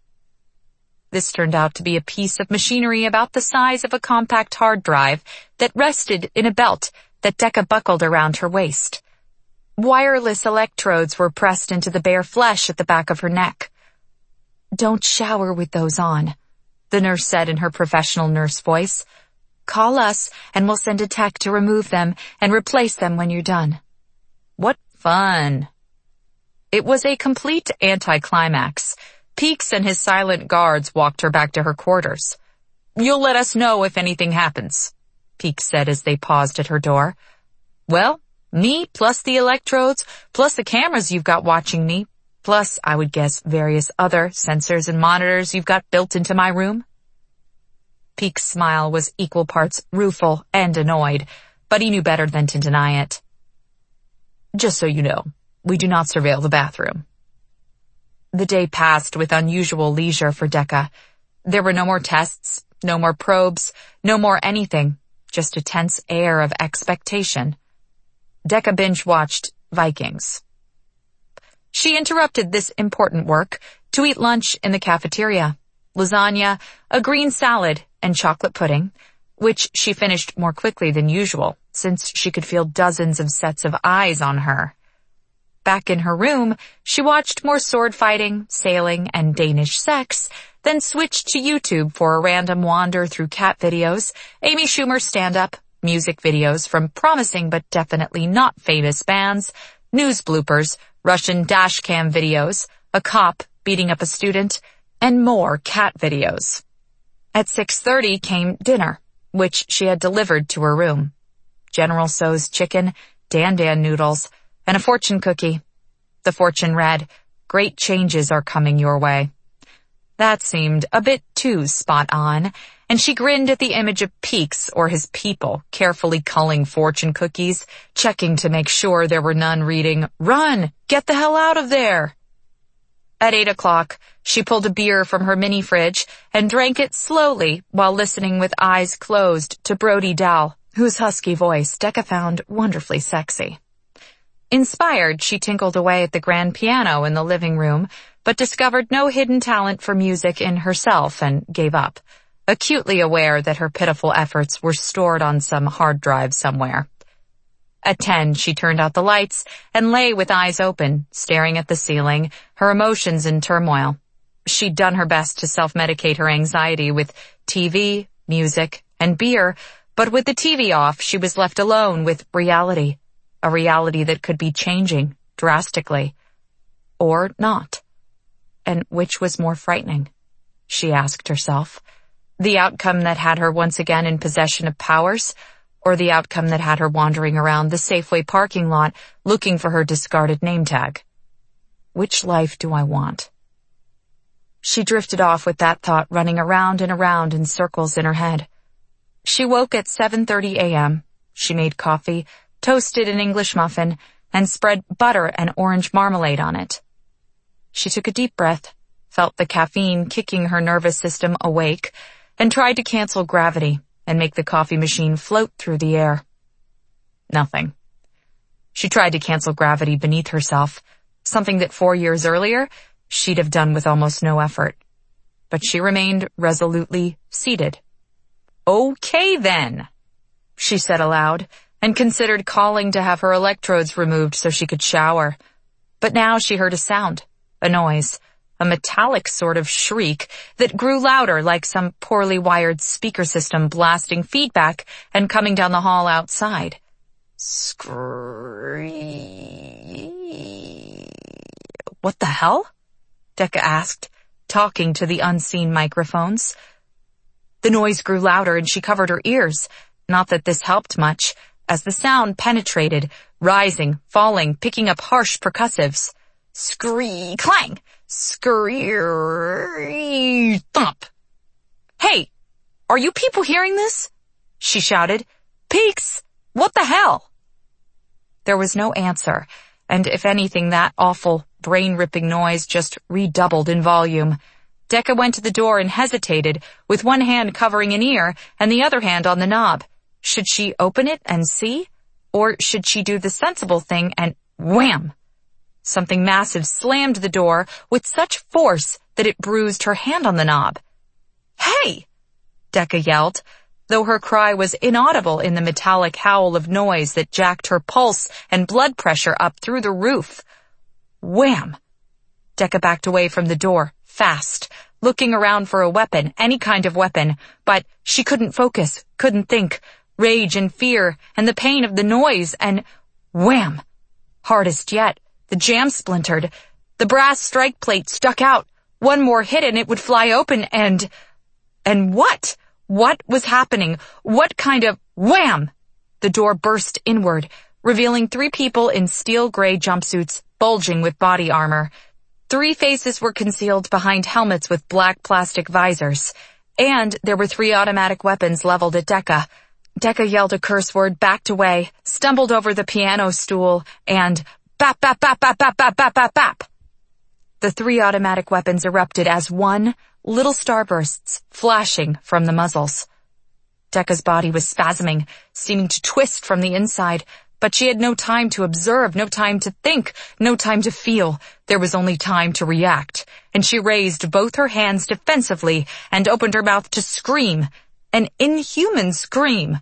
This turned out to be a piece of machinery about the size of a compact hard drive that rested in a belt that Decca buckled around her waist. Wireless electrodes were pressed into the bare flesh at the back of her neck. Don't shower with those on, the nurse said in her professional nurse voice. Call us and we'll send a tech to remove them and replace them when you're done. What fun. It was a complete anticlimax. Peeks and his silent guards walked her back to her quarters. You'll let us know if anything happens, Peeks said as they paused at her door. Well, me plus the electrodes, plus the cameras you've got watching me, plus, I would guess, various other sensors and monitors you've got built into my room. Peeks' smile was equal parts rueful and annoyed, but he knew better than to deny it. Just so you know, we do not surveil the bathroom. The day passed with unusual leisure for Decca. There were no more tests, no more probes, no more anything, just a tense air of expectation. Decca binge-watched Vikings. She interrupted this important work to eat lunch in the cafeteria. Lasagna, a green salad, and chocolate pudding, which she finished more quickly than usual, since she could feel dozens of sets of eyes on her. Back in her room, she watched more sword fighting, sailing, and Danish sex, then switched to YouTube for a random wander through cat videos, Amy Schumer stand-up, music videos from promising but definitely not famous bands, news bloopers, Russian dashcam videos, a cop beating up a student, and more cat videos. At six thirty came dinner, which she had delivered to her room. General Tso's chicken, Dan Dan noodles, and a fortune cookie. The fortune read, Great changes are coming your way. That seemed a bit too spot on, and she grinned at the image of Peeks or his people carefully culling fortune cookies, checking to make sure there were none reading, Run! Get the hell out of there! At eight o'clock, she pulled a beer from her mini fridge and drank it slowly while listening with eyes closed to Brody Dahl, whose husky voice Decca found wonderfully sexy. Inspired, she tinkled away at the grand piano in the living room, but discovered no hidden talent for music in herself and gave up, acutely aware that her pitiful efforts were stored on some hard drive somewhere. At ten, she turned out the lights and lay with eyes open, staring at the ceiling, her emotions in turmoil. She'd done her best to self-medicate her anxiety with T V, music, and beer, but with the T V off, she was left alone with reality. A reality that could be changing drastically. Or not. And which was more frightening? She asked herself. The outcome that had her once again in possession of powers, or the outcome that had her wandering around the Safeway parking lot looking for her discarded name tag? Which life do I want? She drifted off with that thought running around and around in circles in her head. She woke at seven thirty a.m. She made coffee, toasted an English muffin, and spread butter and orange marmalade on it. She took a deep breath, felt the caffeine kicking her nervous system awake, and tried to cancel gravity, and make the coffee machine float through the air. Nothing. She tried to cancel gravity beneath herself, something that four years earlier she'd have done with almost no effort. But she remained resolutely seated. "Okay then," she said aloud, and considered calling to have her electrodes removed so she could shower. But now she heard a sound, a noise, a metallic sort of shriek that grew louder, like some poorly wired speaker system blasting feedback and coming down the hall outside. Scream. "What the hell?" Decca asked, talking to the unseen microphones. The noise grew louder and she covered her ears. Not that this helped much, as the sound penetrated, rising, falling, picking up harsh percussives. Scree, clang, scree, thump. "Hey, are you people hearing this?" she shouted. "Peaks, what the hell?" There was no answer, and if anything, that awful, brain-ripping noise just redoubled in volume. Decca went to the door and hesitated, with one hand covering an ear and the other hand on the knob. Should she open it and see? Or should she do the sensible thing and wham! Something massive slammed the door with such force that it bruised her hand on the knob. "Hey!" Decca yelled, though her cry was inaudible in the metallic howl of noise that jacked her pulse and blood pressure up through the roof. Wham! Decca backed away from the door, fast, looking around for a weapon, any kind of weapon, but she couldn't focus, couldn't think. Rage and fear and the pain of the noise, and wham! Hardest yet, the jam splintered. The brass strike plate stuck out. One more hit and it would fly open, and... And what? What was happening? What kind of wham? The door burst inward, revealing three people in steel gray jumpsuits, bulging with body armor. Three faces were concealed behind helmets with black plastic visors, and there were three automatic weapons leveled at Decca. Decca yelled a curse word, backed away, stumbled over the piano stool, and bap, bap, bap, bap, bap, bap, bap, bap, bap. The three automatic weapons erupted as one, little starbursts flashing from the muzzles. Decca's body was spasming, seeming to twist from the inside, but she had no time to observe, no time to think, no time to feel. There was only time to react, and she raised both her hands defensively and opened her mouth to scream. An inhuman scream.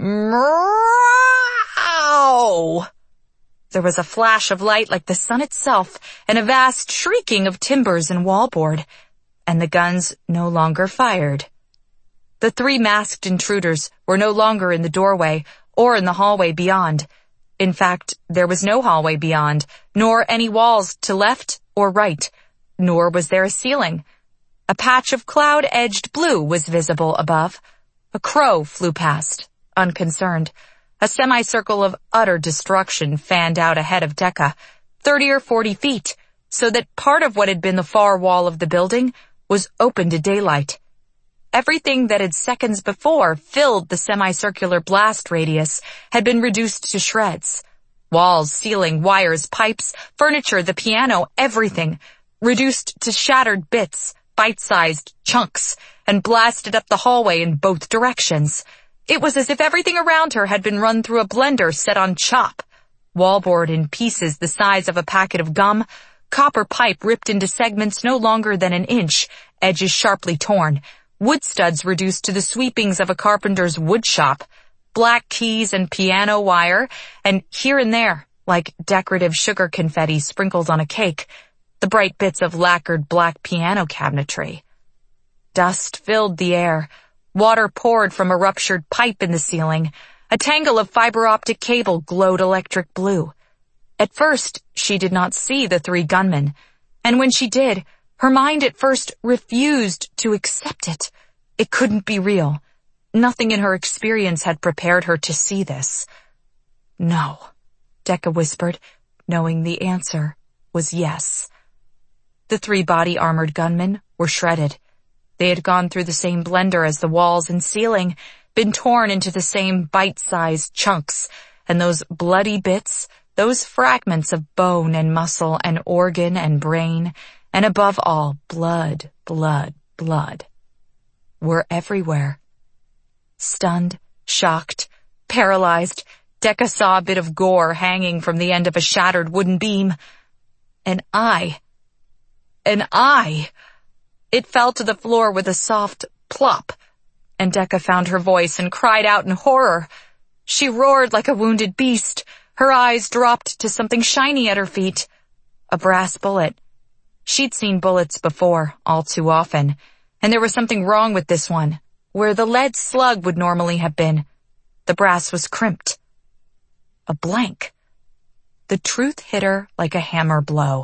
Meow! There was a flash of light like the sun itself, and a vast shrieking of timbers and wallboard, and the guns no longer fired. The three masked intruders were no longer in the doorway or in the hallway beyond. In fact, there was no hallway beyond, nor any walls to left or right, nor was there a ceiling. A patch of cloud-edged blue was visible above. A crow flew past, unconcerned. A semicircle of utter destruction fanned out ahead of Decca, thirty or forty feet, so that part of what had been the far wall of the building was open to daylight. Everything that had seconds before filled the semicircular blast radius had been reduced to shreds. Walls, ceiling, wires, pipes, furniture, the piano, everything, reduced to shattered bits, bite-sized chunks, and blasted up the hallway in both directions. It was as if everything around her had been run through a blender set on chop. Wallboard in pieces the size of a packet of gum, copper pipe ripped into segments no longer than an inch, edges sharply torn, wood studs reduced to the sweepings of a carpenter's wood shop, black keys and piano wire, and here and there, like decorative sugar confetti sprinkled on a cake, the bright bits of lacquered black piano cabinetry. Dust filled the air. Water poured from a ruptured pipe in the ceiling. A tangle of fiber optic cable glowed electric blue. At first, she did not see the three gunmen, and when she did, her mind at first refused to accept it. It couldn't be real. Nothing in her experience had prepared her to see this. No, Decca whispered, knowing the answer was yes. The three body-armored gunmen were shredded. They had gone through the same blender as the walls and ceiling, been torn into the same bite-sized chunks, and those bloody bits, those fragments of bone and muscle and organ and brain, and above all, blood, blood, blood, were everywhere. Stunned, shocked, paralyzed, Decca saw a bit of gore hanging from the end of a shattered wooden beam. An eye. An eye. It fell to the floor with a soft plop, and Decca found her voice and cried out in horror. She roared like a wounded beast. Her eyes dropped to something shiny at her feet. A brass bullet. She'd seen bullets before, all too often, and there was something wrong with this one. Where the lead slug would normally have been, the brass was crimped. A blank. The truth hit her like a hammer blow.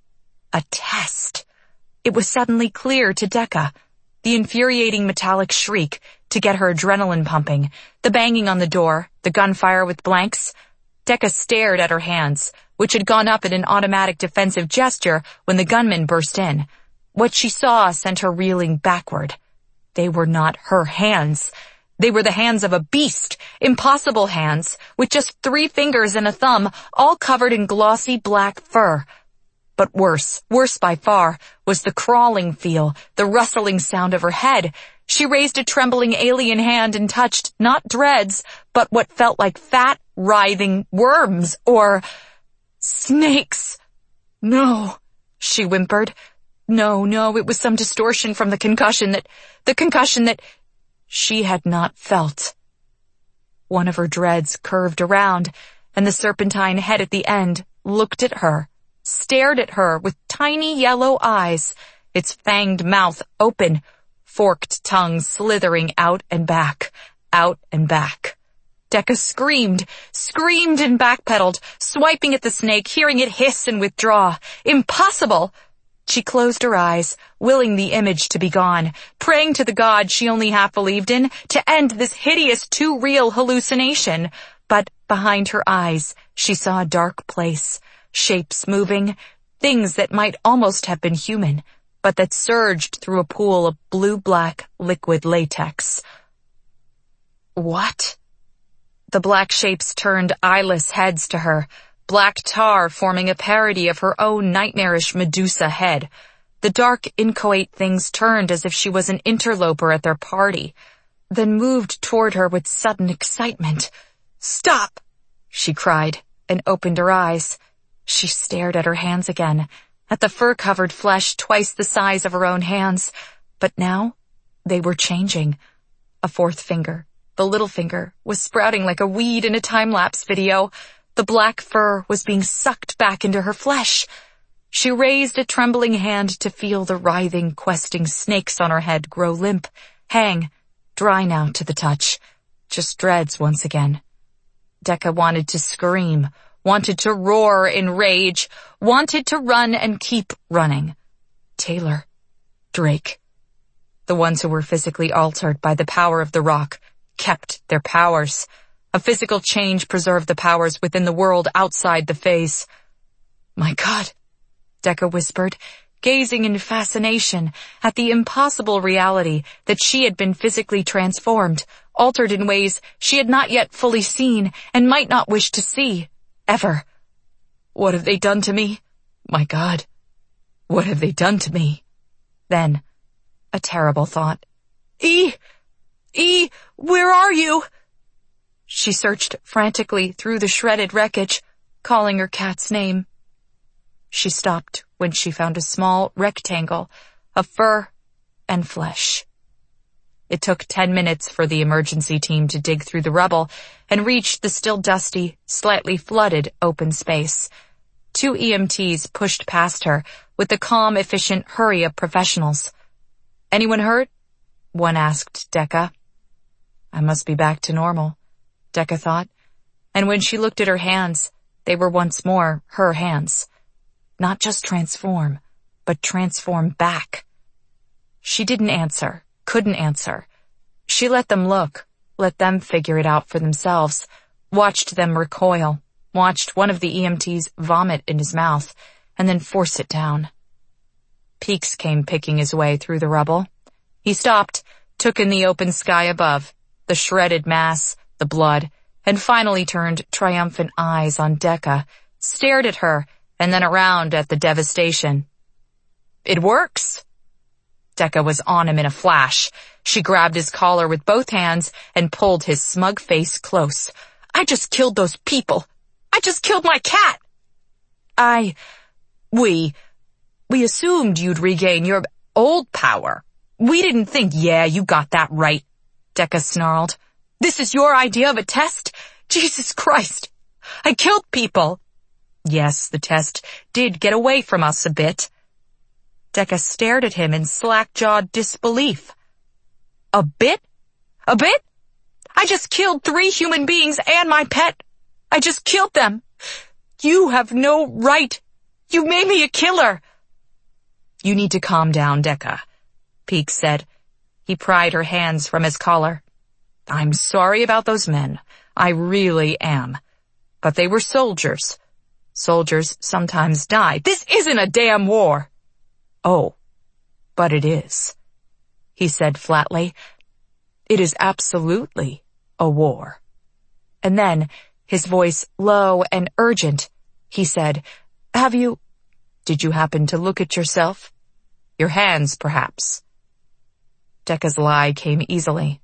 A test. It was suddenly clear to Decca. The infuriating metallic shriek to get her adrenaline pumping, the banging on the door, the gunfire with blanks. Decca stared at her hands, which had gone up in an automatic defensive gesture when the gunman burst in. What she saw sent her reeling backward. They were not her hands. They were the hands of a beast, impossible hands, with just three fingers and a thumb, all covered in glossy black fur. But worse, worse by far, was the crawling feel, the rustling sound of her head. She raised a trembling alien hand and touched, not dreads, but what felt like fat, writhing worms, or snakes. No, she whimpered. No, no, it was some distortion from the concussion that, the concussion that she had not felt. One of her dreads curved around, and the serpentine head at the end looked at her, stared at her with tiny yellow eyes, its fanged mouth open, forked tongue slithering out and back, out and back. Decca screamed, screamed and backpedaled, swiping at the snake, hearing it hiss and withdraw. Impossible! She closed her eyes, willing the image to be gone, praying to the God she only half believed in to end this hideous, too real hallucination. But behind her eyes, she saw a dark place, shapes moving, things that might almost have been human, but that surged through a pool of blue-black liquid latex. What? The black shapes turned eyeless heads to her, black tar forming a parody of her own nightmarish Medusa head. The dark, inchoate things turned as if she was an interloper at their party, then moved toward her with sudden excitement. "Stop!" she cried, and opened her eyes. She stared at her hands again, at the fur-covered flesh twice the size of her own hands. But now, they were changing. A fourth finger, the little finger, was sprouting like a weed in a time-lapse video. The black fur was being sucked back into her flesh. She raised a trembling hand to feel the writhing, questing snakes on her head grow limp, hang, dry now to the touch. Just dreads once again. Decca wanted to scream, wanted to roar in rage, wanted to run and keep running. Taylor. Drake. The ones who were physically altered by the power of the rock kept their powers. A physical change preserved the powers within the world outside the phase. "My God," Decca whispered, gazing in fascination at the impossible reality that she had been physically transformed, altered in ways she had not yet fully seen and might not wish to see, ever. "What have they done to me? My God, what have they done to me?" Then, a terrible thought. E! E! Where are you?" She searched frantically through the shredded wreckage, calling her cat's name. She stopped when she found a small rectangle of fur and flesh. It took ten minutes for the emergency team to dig through the rubble and reach the still dusty, slightly flooded open space. Two E M Ts pushed past her with the calm, efficient hurry of professionals. "Anyone hurt?" one asked Decca. I must be back to normal, Decca thought, and when she looked at her hands, they were once more her hands. Not just transform, but transform back. She didn't answer, couldn't answer. She let them look, let them figure it out for themselves, watched them recoil, watched one of the E M Ts vomit in his mouth, and then force it down. Peaks came picking his way through the rubble. He stopped, took in the open sky above, the shredded mass, the blood, and finally turned triumphant eyes on Decca, stared at her, and then around at the devastation. "It works." Decca was on him in a flash. She grabbed his collar with both hands and pulled his smug face close. I just killed those people. I just killed my cat. I... We... We assumed you'd regain your old power. We didn't think, yeah, you got that right, Decca snarled. This is your idea of a test? Jesus Christ. I killed people. Yes, the test did get away from us a bit. Decca stared at him in slack-jawed disbelief. A bit? A bit? I just killed three human beings and my pet. I just killed them. You have no right. You made me a killer. You need to calm down, Decca, Peaks said. He pried her hands from his collar. I'm sorry about those men. I really am. But they were soldiers. Soldiers sometimes die. This isn't a damn war. Oh, but it is, he said flatly. It is absolutely a war. And then, his voice low and urgent, he said, Have you... Did you happen to look at yourself? Your hands, perhaps? Decca's lie came easily.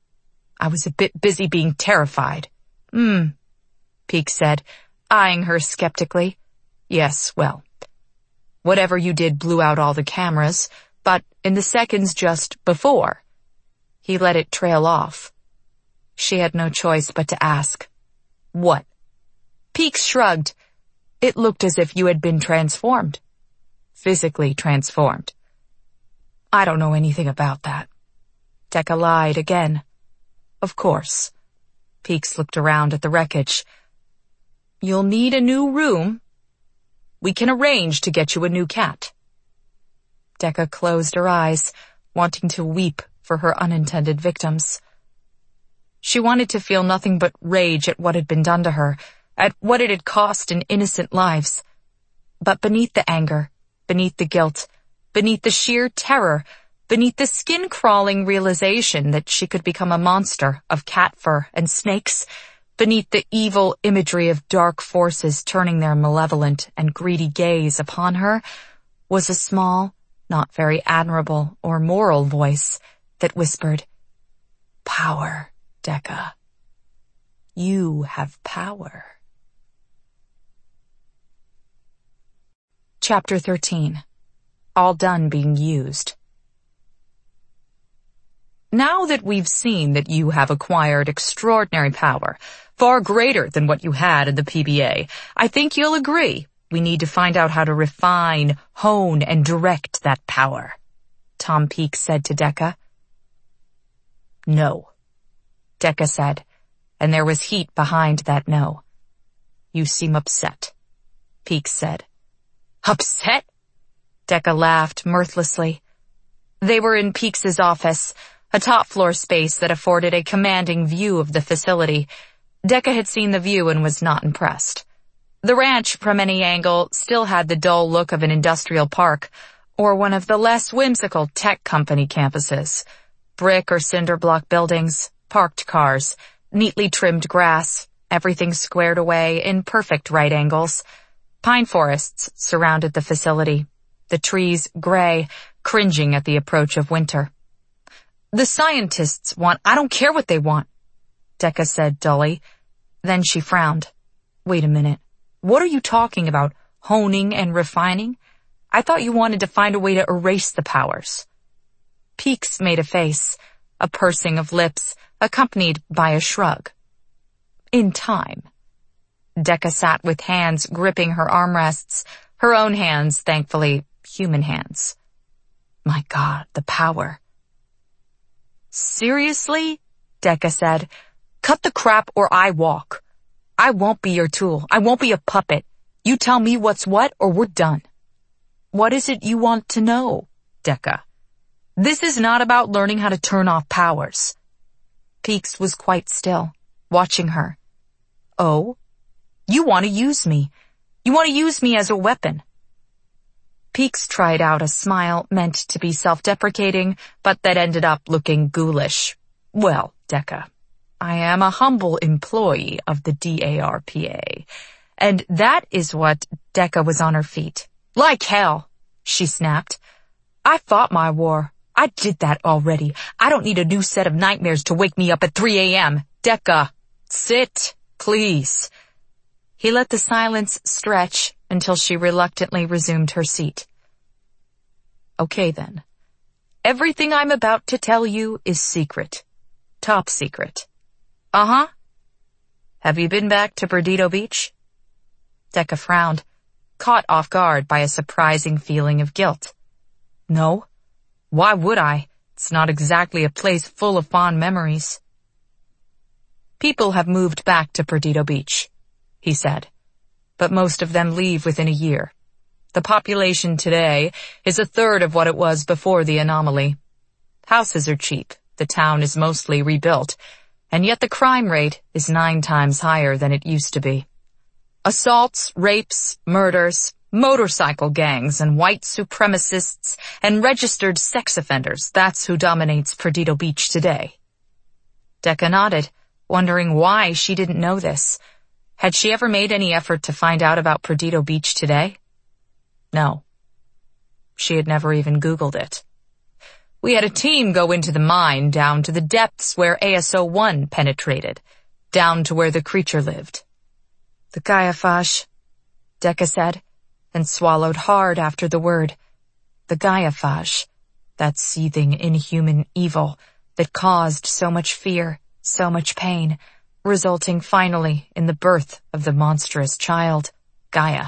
I was a bit busy being terrified. Hmm, Peaks said, eyeing her skeptically. Yes, well, whatever you did blew out all the cameras, but in the seconds just before, he let it trail off. She had no choice but to ask, What? Peaks shrugged. It looked as if you had been transformed. Physically transformed. I don't know anything about that. Decca lied again. Of course. Peaks looked around at the wreckage. You'll need a new room. We can arrange to get you a new cat. Decca closed her eyes, wanting to weep for her unintended victims. She wanted to feel nothing but rage at what had been done to her, at what it had cost in innocent lives. But beneath the anger, beneath the guilt, beneath the sheer terror, beneath the skin-crawling realization that she could become a monster of cat fur and snakes, beneath the evil imagery of dark forces turning their malevolent and greedy gaze upon her, was a small, not very admirable or moral voice that whispered, Power, Decca. You have power. Chapter thirteen. All done being used. Now that we've seen that you have acquired extraordinary power, far greater than what you had in the P B A, I think you'll agree we need to find out how to refine, hone, and direct that power, Tom Peaks said to Decca. No, Decca said, and there was heat behind that no. You seem upset, Peaks said. Upset? Decca laughed mirthlessly. They were in Peaks's office, a top-floor space that afforded a commanding view of the facility. Decca had seen the view and was not impressed. The ranch, from any angle, still had the dull look of an industrial park, or one of the less whimsical tech company campuses. Brick or cinder block buildings, parked cars, neatly trimmed grass, everything squared away in perfect right angles. Pine forests surrounded the facility, the trees gray, cringing at the approach of winter. The scientists want, I don't care what they want, Decca said dully. Then she frowned. Wait a minute. What are you talking about? Honing and refining? I thought you wanted to find a way to erase the powers. Peaks made a face, a pursing of lips, accompanied by a shrug. In time. Decca sat with hands gripping her armrests, her own hands, thankfully, human hands. My God, the power. Seriously? Decca said. Cut the crap or I walk. I won't be your tool. I won't be a puppet. You tell me what's what or we're done. What is it you want to know, Decca? This is not about learning how to turn off powers. Peaks was quite still, watching her. Oh? You want to use me. You want to use me as a weapon. Peaks tried out a smile meant to be self-deprecating, but that ended up looking ghoulish. Well, Decca, I am a humble employee of the D A R P A, and that is what Decca was on her feet. Like hell, she snapped. I fought my war. I did that already. I don't need a new set of nightmares to wake me up at three a.m. Decca, sit, please. He let the silence stretch until she reluctantly resumed her seat. Okay then. Everything I'm about to tell you is secret. Top secret. Uh-huh. Have you been back to Perdido Beach? Decca frowned, caught off guard by a surprising feeling of guilt. No. Why would I? It's not exactly a place full of fond memories. People have moved back to Perdido Beach, he said, but most of them leave within a year. The population today is a third of what it was before the anomaly. Houses are cheap, the town is mostly rebuilt, and yet the crime rate is nine times higher than it used to be. Assaults, rapes, murders, motorcycle gangs, and white supremacists, and registered sex offenders, that's who dominates Perdido Beach today. Decca nodded, wondering why she didn't know this. Had she ever made any effort to find out about Perdido Beach today? No. She had never even Googled it. We had a team go into the mine down to the depths where A S O one penetrated, down to where the creature lived. The Gaiaphage, Decca said, and swallowed hard after the word. The Gaiaphage, that seething inhuman evil that caused so much fear, so much pain, resulting finally in the birth of the monstrous child, Gaia.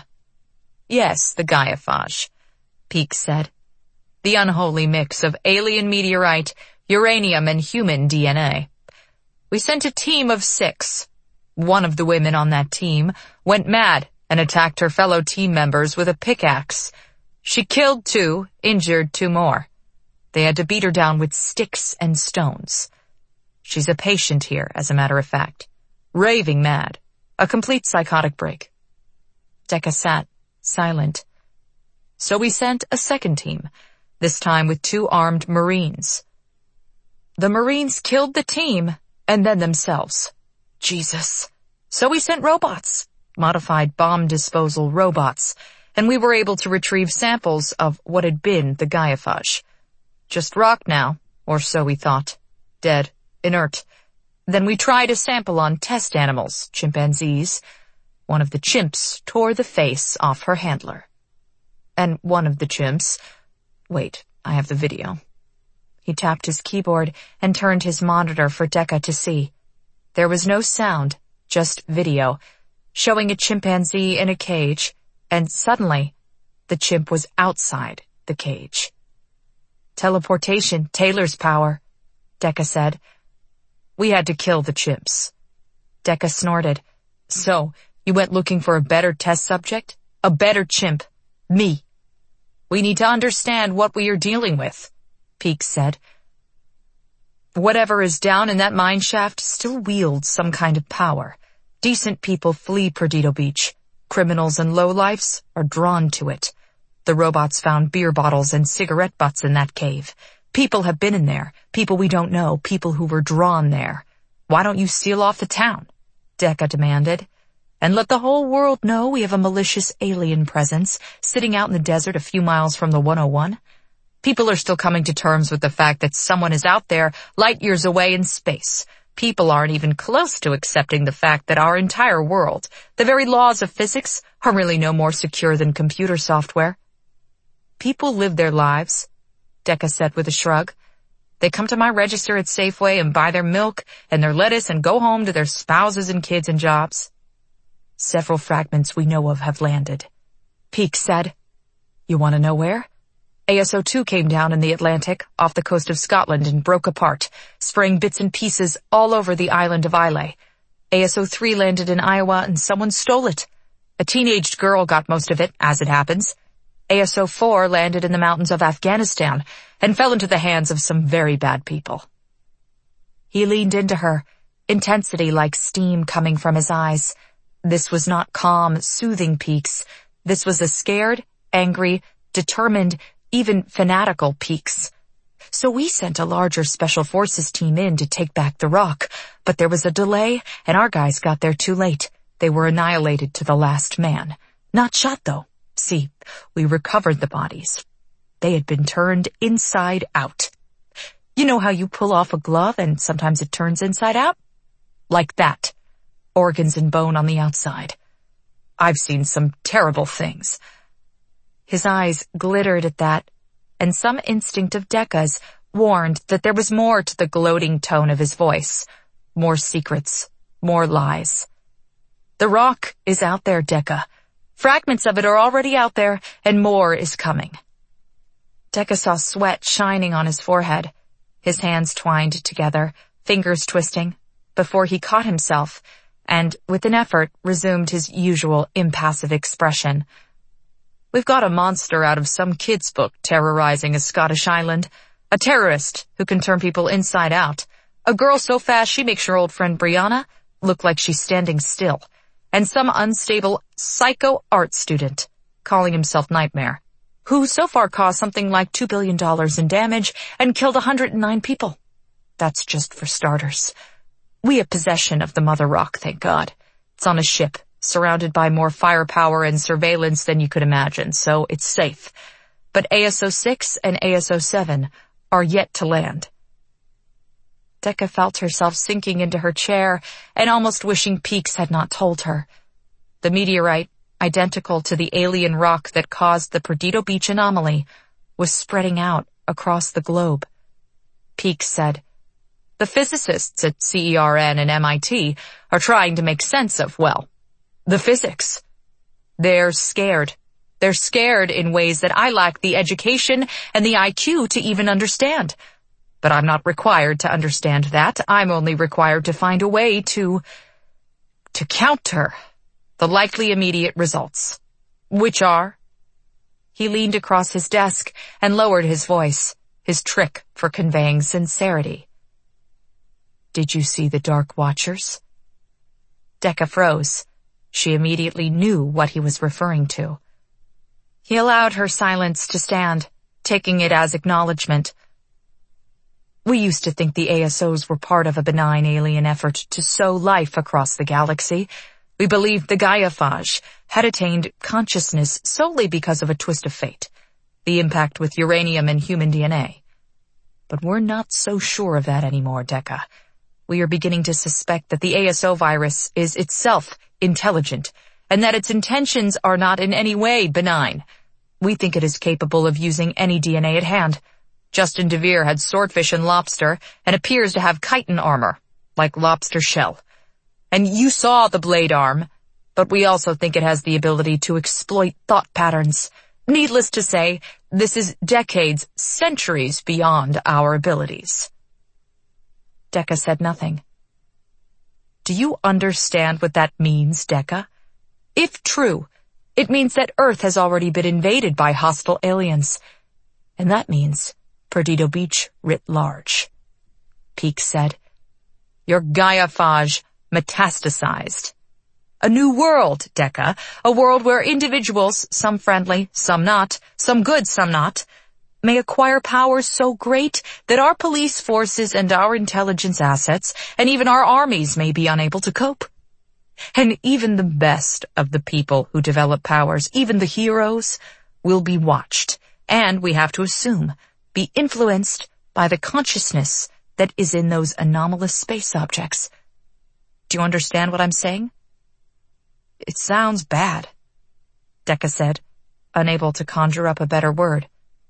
Yes, the Gaiaphage, Peake said. The unholy mix of alien meteorite, uranium, and human D N A. We sent a team of six. One of the women on that team went mad and attacked her fellow team members with a pickaxe. She killed two, injured two more. They had to beat her down with sticks and stones. She's a patient here, as a matter of fact. Raving mad. A complete psychotic break. Decca sat, silent. So we sent a second team, this time with two armed Marines. The Marines killed the team, and then themselves. Jesus. So we sent robots, modified bomb disposal robots, and we were able to retrieve samples of what had been the Gaiaphage. Just rock now, or so we thought. Dead, inert. Then we tried a sample on test animals, chimpanzees. One of the chimps tore the face off her handler. And one of the chimps... Wait, I have the video. He tapped his keyboard and turned his monitor for Decca to see. There was no sound, just video, showing a chimpanzee in a cage, and suddenly, the chimp was outside the cage. Teleportation, Taylor's power, Decca said. We had to kill the chimps. Decca snorted. So, you went looking for a better test subject? A better chimp? Me. We need to understand what we are dealing with, Peake said. Whatever is down in that mine shaft still wields some kind of power. Decent people flee Perdido Beach. Criminals and lowlifes are drawn to it. The robots found beer bottles and cigarette butts in that cave. People have been in there, people we don't know, people who were drawn there. Why don't you seal off the town? Decca demanded. And let the whole world know we have a malicious alien presence sitting out in the desert a few miles from the one oh one. People are still coming to terms with the fact that someone is out there light years away in space. People aren't even close to accepting the fact that our entire world, the very laws of physics, are really no more secure than computer software. People live their lives, Decca said with a shrug. They come to my register at Safeway and buy their milk and their lettuce and go home to their spouses and kids and jobs. Several fragments we know of have landed. Peake said. You want to know where? A S O two came down in the Atlantic, off the coast of Scotland, and broke apart, spraying bits and pieces all over the island of Islay. A S O three landed in Iowa and someone stole it. A teenaged girl got most of it, as it happens. A S O four landed in the mountains of Afghanistan and fell into the hands of some very bad people. He leaned into her, intensity like steam coming from his eyes. This was not calm, soothing Peaks. This was a scared, angry, determined, even fanatical Peaks. So we sent a larger special forces team in to take back the rock, but there was a delay and our guys got there too late. They were annihilated to the last man. Not shot though. See, we recovered the bodies. They had been turned inside out. You know how you pull off a glove and sometimes it turns inside out? Like that. Organs and bone on the outside. I've seen some terrible things. His eyes glittered at that, and some instinct of Decca's warned that there was more to the gloating tone of his voice. More secrets, more lies. The rock is out there, Decca. Fragments of it are already out there, and more is coming. Decca saw sweat shining on his forehead, his hands twined together, fingers twisting, before he caught himself, and, with an effort, resumed his usual impassive expression. We've got a monster out of some kid's book terrorizing a Scottish island. A terrorist who can turn people inside out. A girl so fast she makes your old friend Brianna look like she's standing still. And some unstable psycho art student, calling himself Nightmare, who so far caused something like two billion dollars in damage and killed one hundred nine people. That's just for starters. We have possession of the Mother Rock, thank God. It's on a ship, surrounded by more firepower and surveillance than you could imagine, so it's safe. But A S O six and A S O seven are yet to land. Decca felt herself sinking into her chair and almost wishing Peaks had not told her. The meteorite, identical to the alien rock that caused the Perdido Beach anomaly, was spreading out across the globe. Peaks said, "The physicists at C E R N and M I T are trying to make sense of, well, the physics. They're scared. They're scared in ways that I lack the education and the I Q to even understand. But I'm not required to understand that. I'm only required to find a way to, to counter the likely immediate results. Which are?" He leaned across his desk and lowered his voice, his trick for conveying sincerity. "Did you see the Dark Watchers?" Decca froze. She immediately knew what he was referring to. He allowed her silence to stand, taking it as acknowledgement. "We used to think the A S Os were part of a benign alien effort to sow life across the galaxy. We believed the Gaiaphage had attained consciousness solely because of a twist of fate, the impact with uranium and human D N A. But we're not so sure of that anymore, Decca. We are beginning to suspect that the A S O virus is itself intelligent, and that its intentions are not in any way benign. We think it is capable of using any D N A at hand. Justin DeVere had swordfish and lobster, and appears to have chitin armor, like lobster shell. And you saw the blade arm, but we also think it has the ability to exploit thought patterns. Needless to say, this is decades, centuries beyond our abilities." Decca said nothing. "Do you understand what that means, Decca? If true, it means that Earth has already been invaded by hostile aliens. And that means Perdido Beach writ large." Peaks said, "Your Gaiaphage metastasized. A new world, Decca, a world where individuals, some friendly, some not, some good, some not, may acquire powers so great that our police forces and our intelligence assets and even our armies may be unable to cope. And even the best of the people who develop powers, even the heroes, will be watched, and we have to assume, be influenced by the consciousness that is in those anomalous space objects. Do you understand what I'm saying?" "It sounds bad," Decca said, unable to conjure up a better word.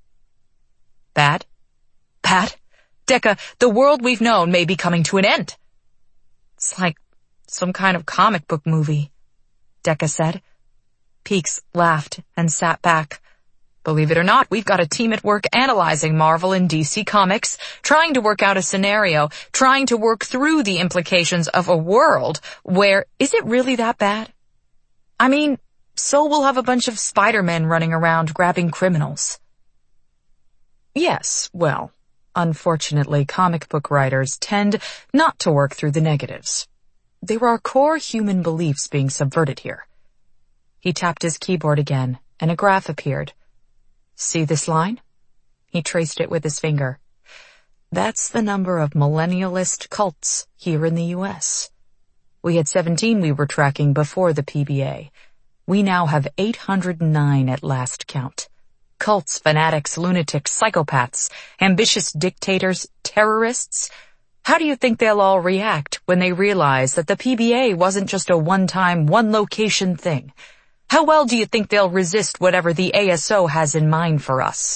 "Bad? Bad? Decca, the world we've known may be coming to an end." "It's like some kind of comic book movie," Decca said. Peaks laughed and sat back. "Believe it or not, we've got a team at work analyzing Marvel and D C Comics, trying to work out a scenario, trying to work through the implications of a world where, is it really that bad? I mean, so we'll have a bunch of Spider-Men running around grabbing criminals." "Yes, well, unfortunately, comic book writers tend not to work through the negatives. There are core human beliefs being subverted here." He tapped his keyboard again, and a graph appeared. "See this line?" He traced it with his finger. "That's the number of millennialist cults here in the U S. We had seventeen we were tracking before the P B A. We now have eight hundred nine at last count. cults, fanatics, lunatics, psychopaths, ambitious dictators, terrorists. How do you think they'll all react when they realize that the P B A wasn't just a one-time, one-location thing? How well do you think they'll resist whatever the A S O has in mind for us?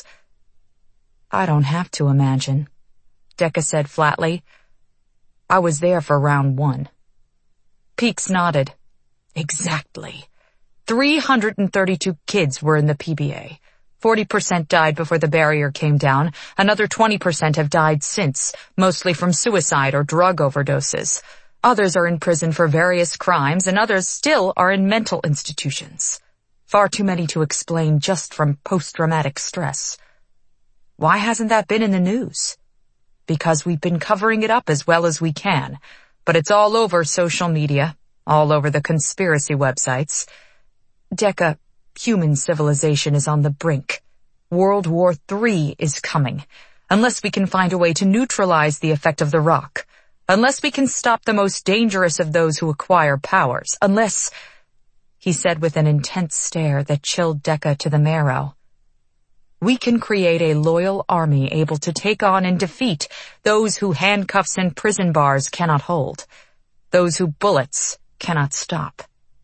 I don't have to imagine, Decca said flatly. I was there for round one. Peaks nodded. Exactly. three hundred thirty-two kids were in the P B A. forty percent died before the barrier came down. Another twenty percent have died since, mostly from suicide or drug overdoses. Others are in prison for various crimes, and others still are in mental institutions. Far too many to explain just from post-traumatic stress. Why hasn't that been in the news? Because we've been covering it up as well as we can, but it's all over social media, all over the conspiracy websites. Decca, human civilization is on the brink. World War Three is coming, unless we can find a way to neutralize the effect of the rock, unless we can stop the most dangerous of those who acquire powers, unless, he said with an intense stare that chilled Decca to the marrow, we can create a loyal army able to take on and defeat those who handcuffs and prison bars cannot hold, those who bullets cannot stop.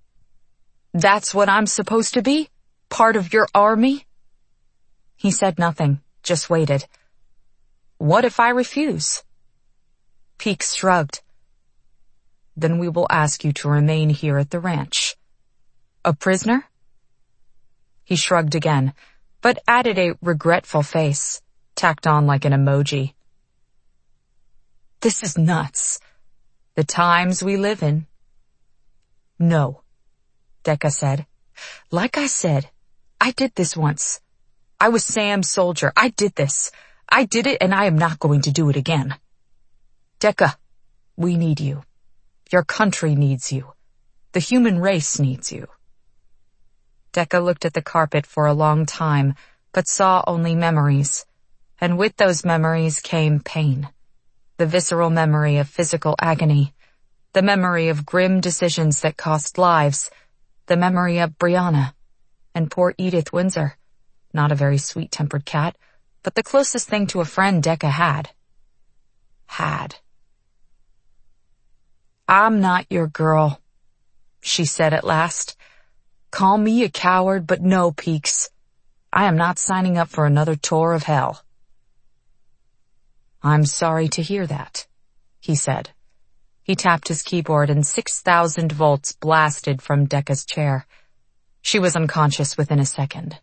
That's what I'm supposed to be? Part of your army? He said nothing, just waited. What if I refuse? Peaks shrugged. Then we will ask you to remain here at the ranch. A prisoner? He shrugged again, but added a regretful face, tacked on like an emoji. This is nuts. The times we live in. No, Decca said. Like I said, I did this once. I was Sam's soldier. I did this. I did it, and I am not going to do it again. Decca, we need you. Your country needs you. The human race needs you. Decca looked at the carpet for a long time, but saw only memories. And with those memories came pain. The visceral memory of physical agony. The memory of grim decisions that cost lives. The memory of Brianna. And poor Edith Windsor. Not a very sweet-tempered cat, but the closest thing to a friend Decca had. Had. I'm not your girl, she said at last. Call me a coward, but no, Peaks. I am not signing up for another tour of hell. I'm sorry to hear that, he said. He tapped his keyboard and six thousand volts blasted from Decca's chair. She was unconscious within a second.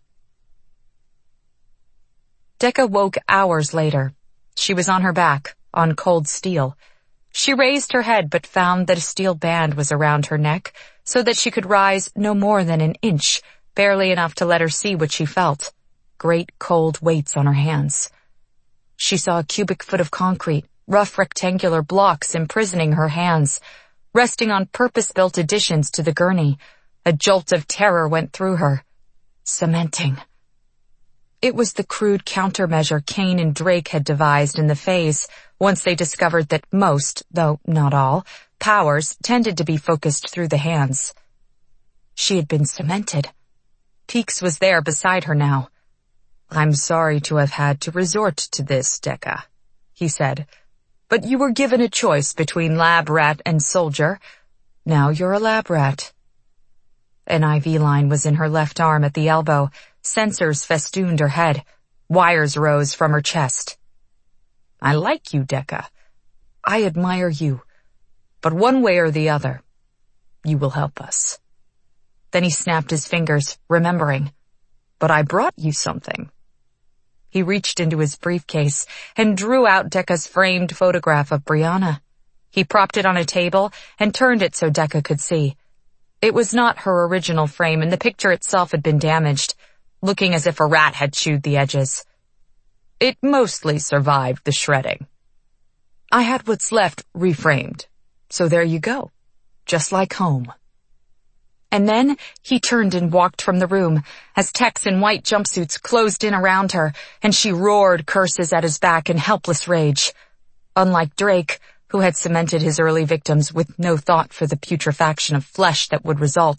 Decca woke hours later. She was on her back, on cold steel. She raised her head but found that a steel band was around her neck so that she could rise no more than an inch, barely enough to let her see what she felt. Great cold weights on her hands. She saw a cubic foot of concrete, rough rectangular blocks imprisoning her hands, resting on purpose-built additions to the gurney. A jolt of terror went through her. Cementing. It was the crude countermeasure Kane and Drake had devised in the phase, once they discovered that most, though not all, powers tended to be focused through the hands. She had been cemented. Peaks was there beside her now. I'm sorry to have had to resort to this, Decca, he said. But you were given a choice between lab rat and soldier. Now you're a lab rat. An I V line was in her left arm at the elbow. Sensors festooned her head. Wires rose from her chest. I like you, Decca. I admire you. But one way or the other, you will help us. Then he snapped his fingers, remembering. But I brought you something. He reached into his briefcase and drew out Decca's framed photograph of Brianna. He propped it on a table and turned it so Decca could see. It was not her original frame, and the picture itself had been damaged, looking as if a rat had chewed the edges. It mostly survived the shredding. I had what's left reframed, so there you go, just like home. And then he turned and walked from the room as techs in white jumpsuits closed in around her, and she roared curses at his back in helpless rage. Unlike Drake, who had cemented his early victims with no thought for the putrefaction of flesh that would result,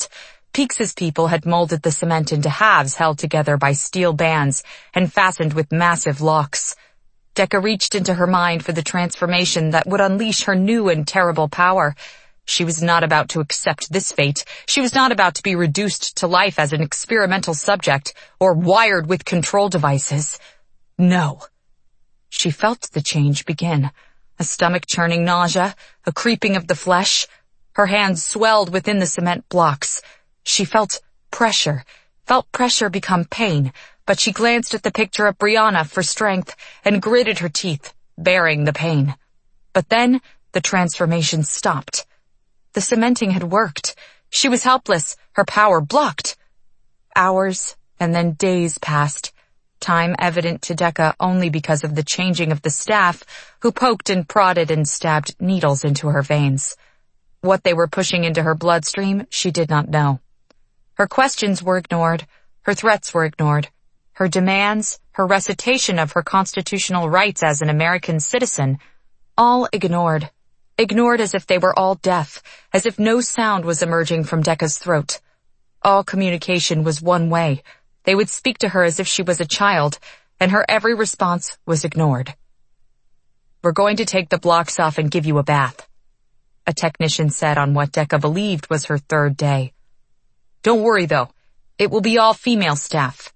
Peaks's people had molded the cement into halves held together by steel bands and fastened with massive locks. Decca reached into her mind for the transformation that would unleash her new and terrible power. She was not about to accept this fate. She was not about to be reduced to life as an experimental subject or wired with control devices. No. She felt the change begin. A stomach-churning nausea, a creeping of the flesh. Her hands swelled within the cement blocks. She felt pressure, felt pressure become pain, but she glanced at the picture of Brianna for strength and gritted her teeth, bearing the pain. But then the transformation stopped. The cementing had worked. She was helpless, her power blocked. Hours and then days passed, time evident to Decca only because of the changing of the staff, who poked and prodded and stabbed needles into her veins. What they were pushing into her bloodstream, she did not know. Her questions were ignored. Her threats were ignored. Her demands, her recitation of her constitutional rights as an American citizen, all ignored. Ignored as if they were all deaf, as if no sound was emerging from Decca's throat. All communication was one way. They would speak to her as if she was a child, and her every response was ignored. "We're going to take the blocks off and give you a bath," a technician said on what Decca believed was her third day. "Don't worry, though. It will be all female staff."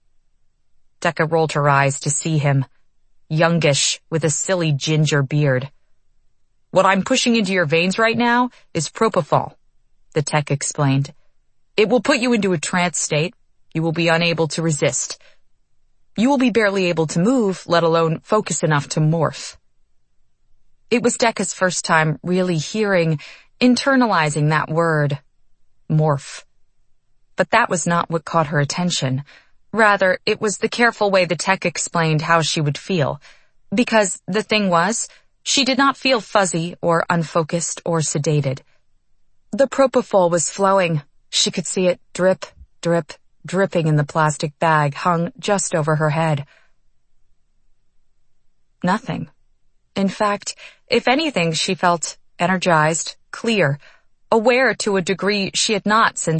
Decca rolled her eyes to see him, youngish, with a silly ginger beard. "What I'm pushing into your veins right now is propofol," the tech explained. "It will put you into a trance state. You will be unable to resist. You will be barely able to move, let alone focus enough to morph." It was Decca's first time really hearing, internalizing that word, morph. But that was not what caught her attention. Rather, it was the careful way the tech explained how she would feel. Because the thing was, she did not feel fuzzy or unfocused or sedated. The propofol was flowing. She could see it drip, drip, dripping in the plastic bag hung just over her head. Nothing. In fact, if anything, she felt energized, clear, aware to a degree she had not since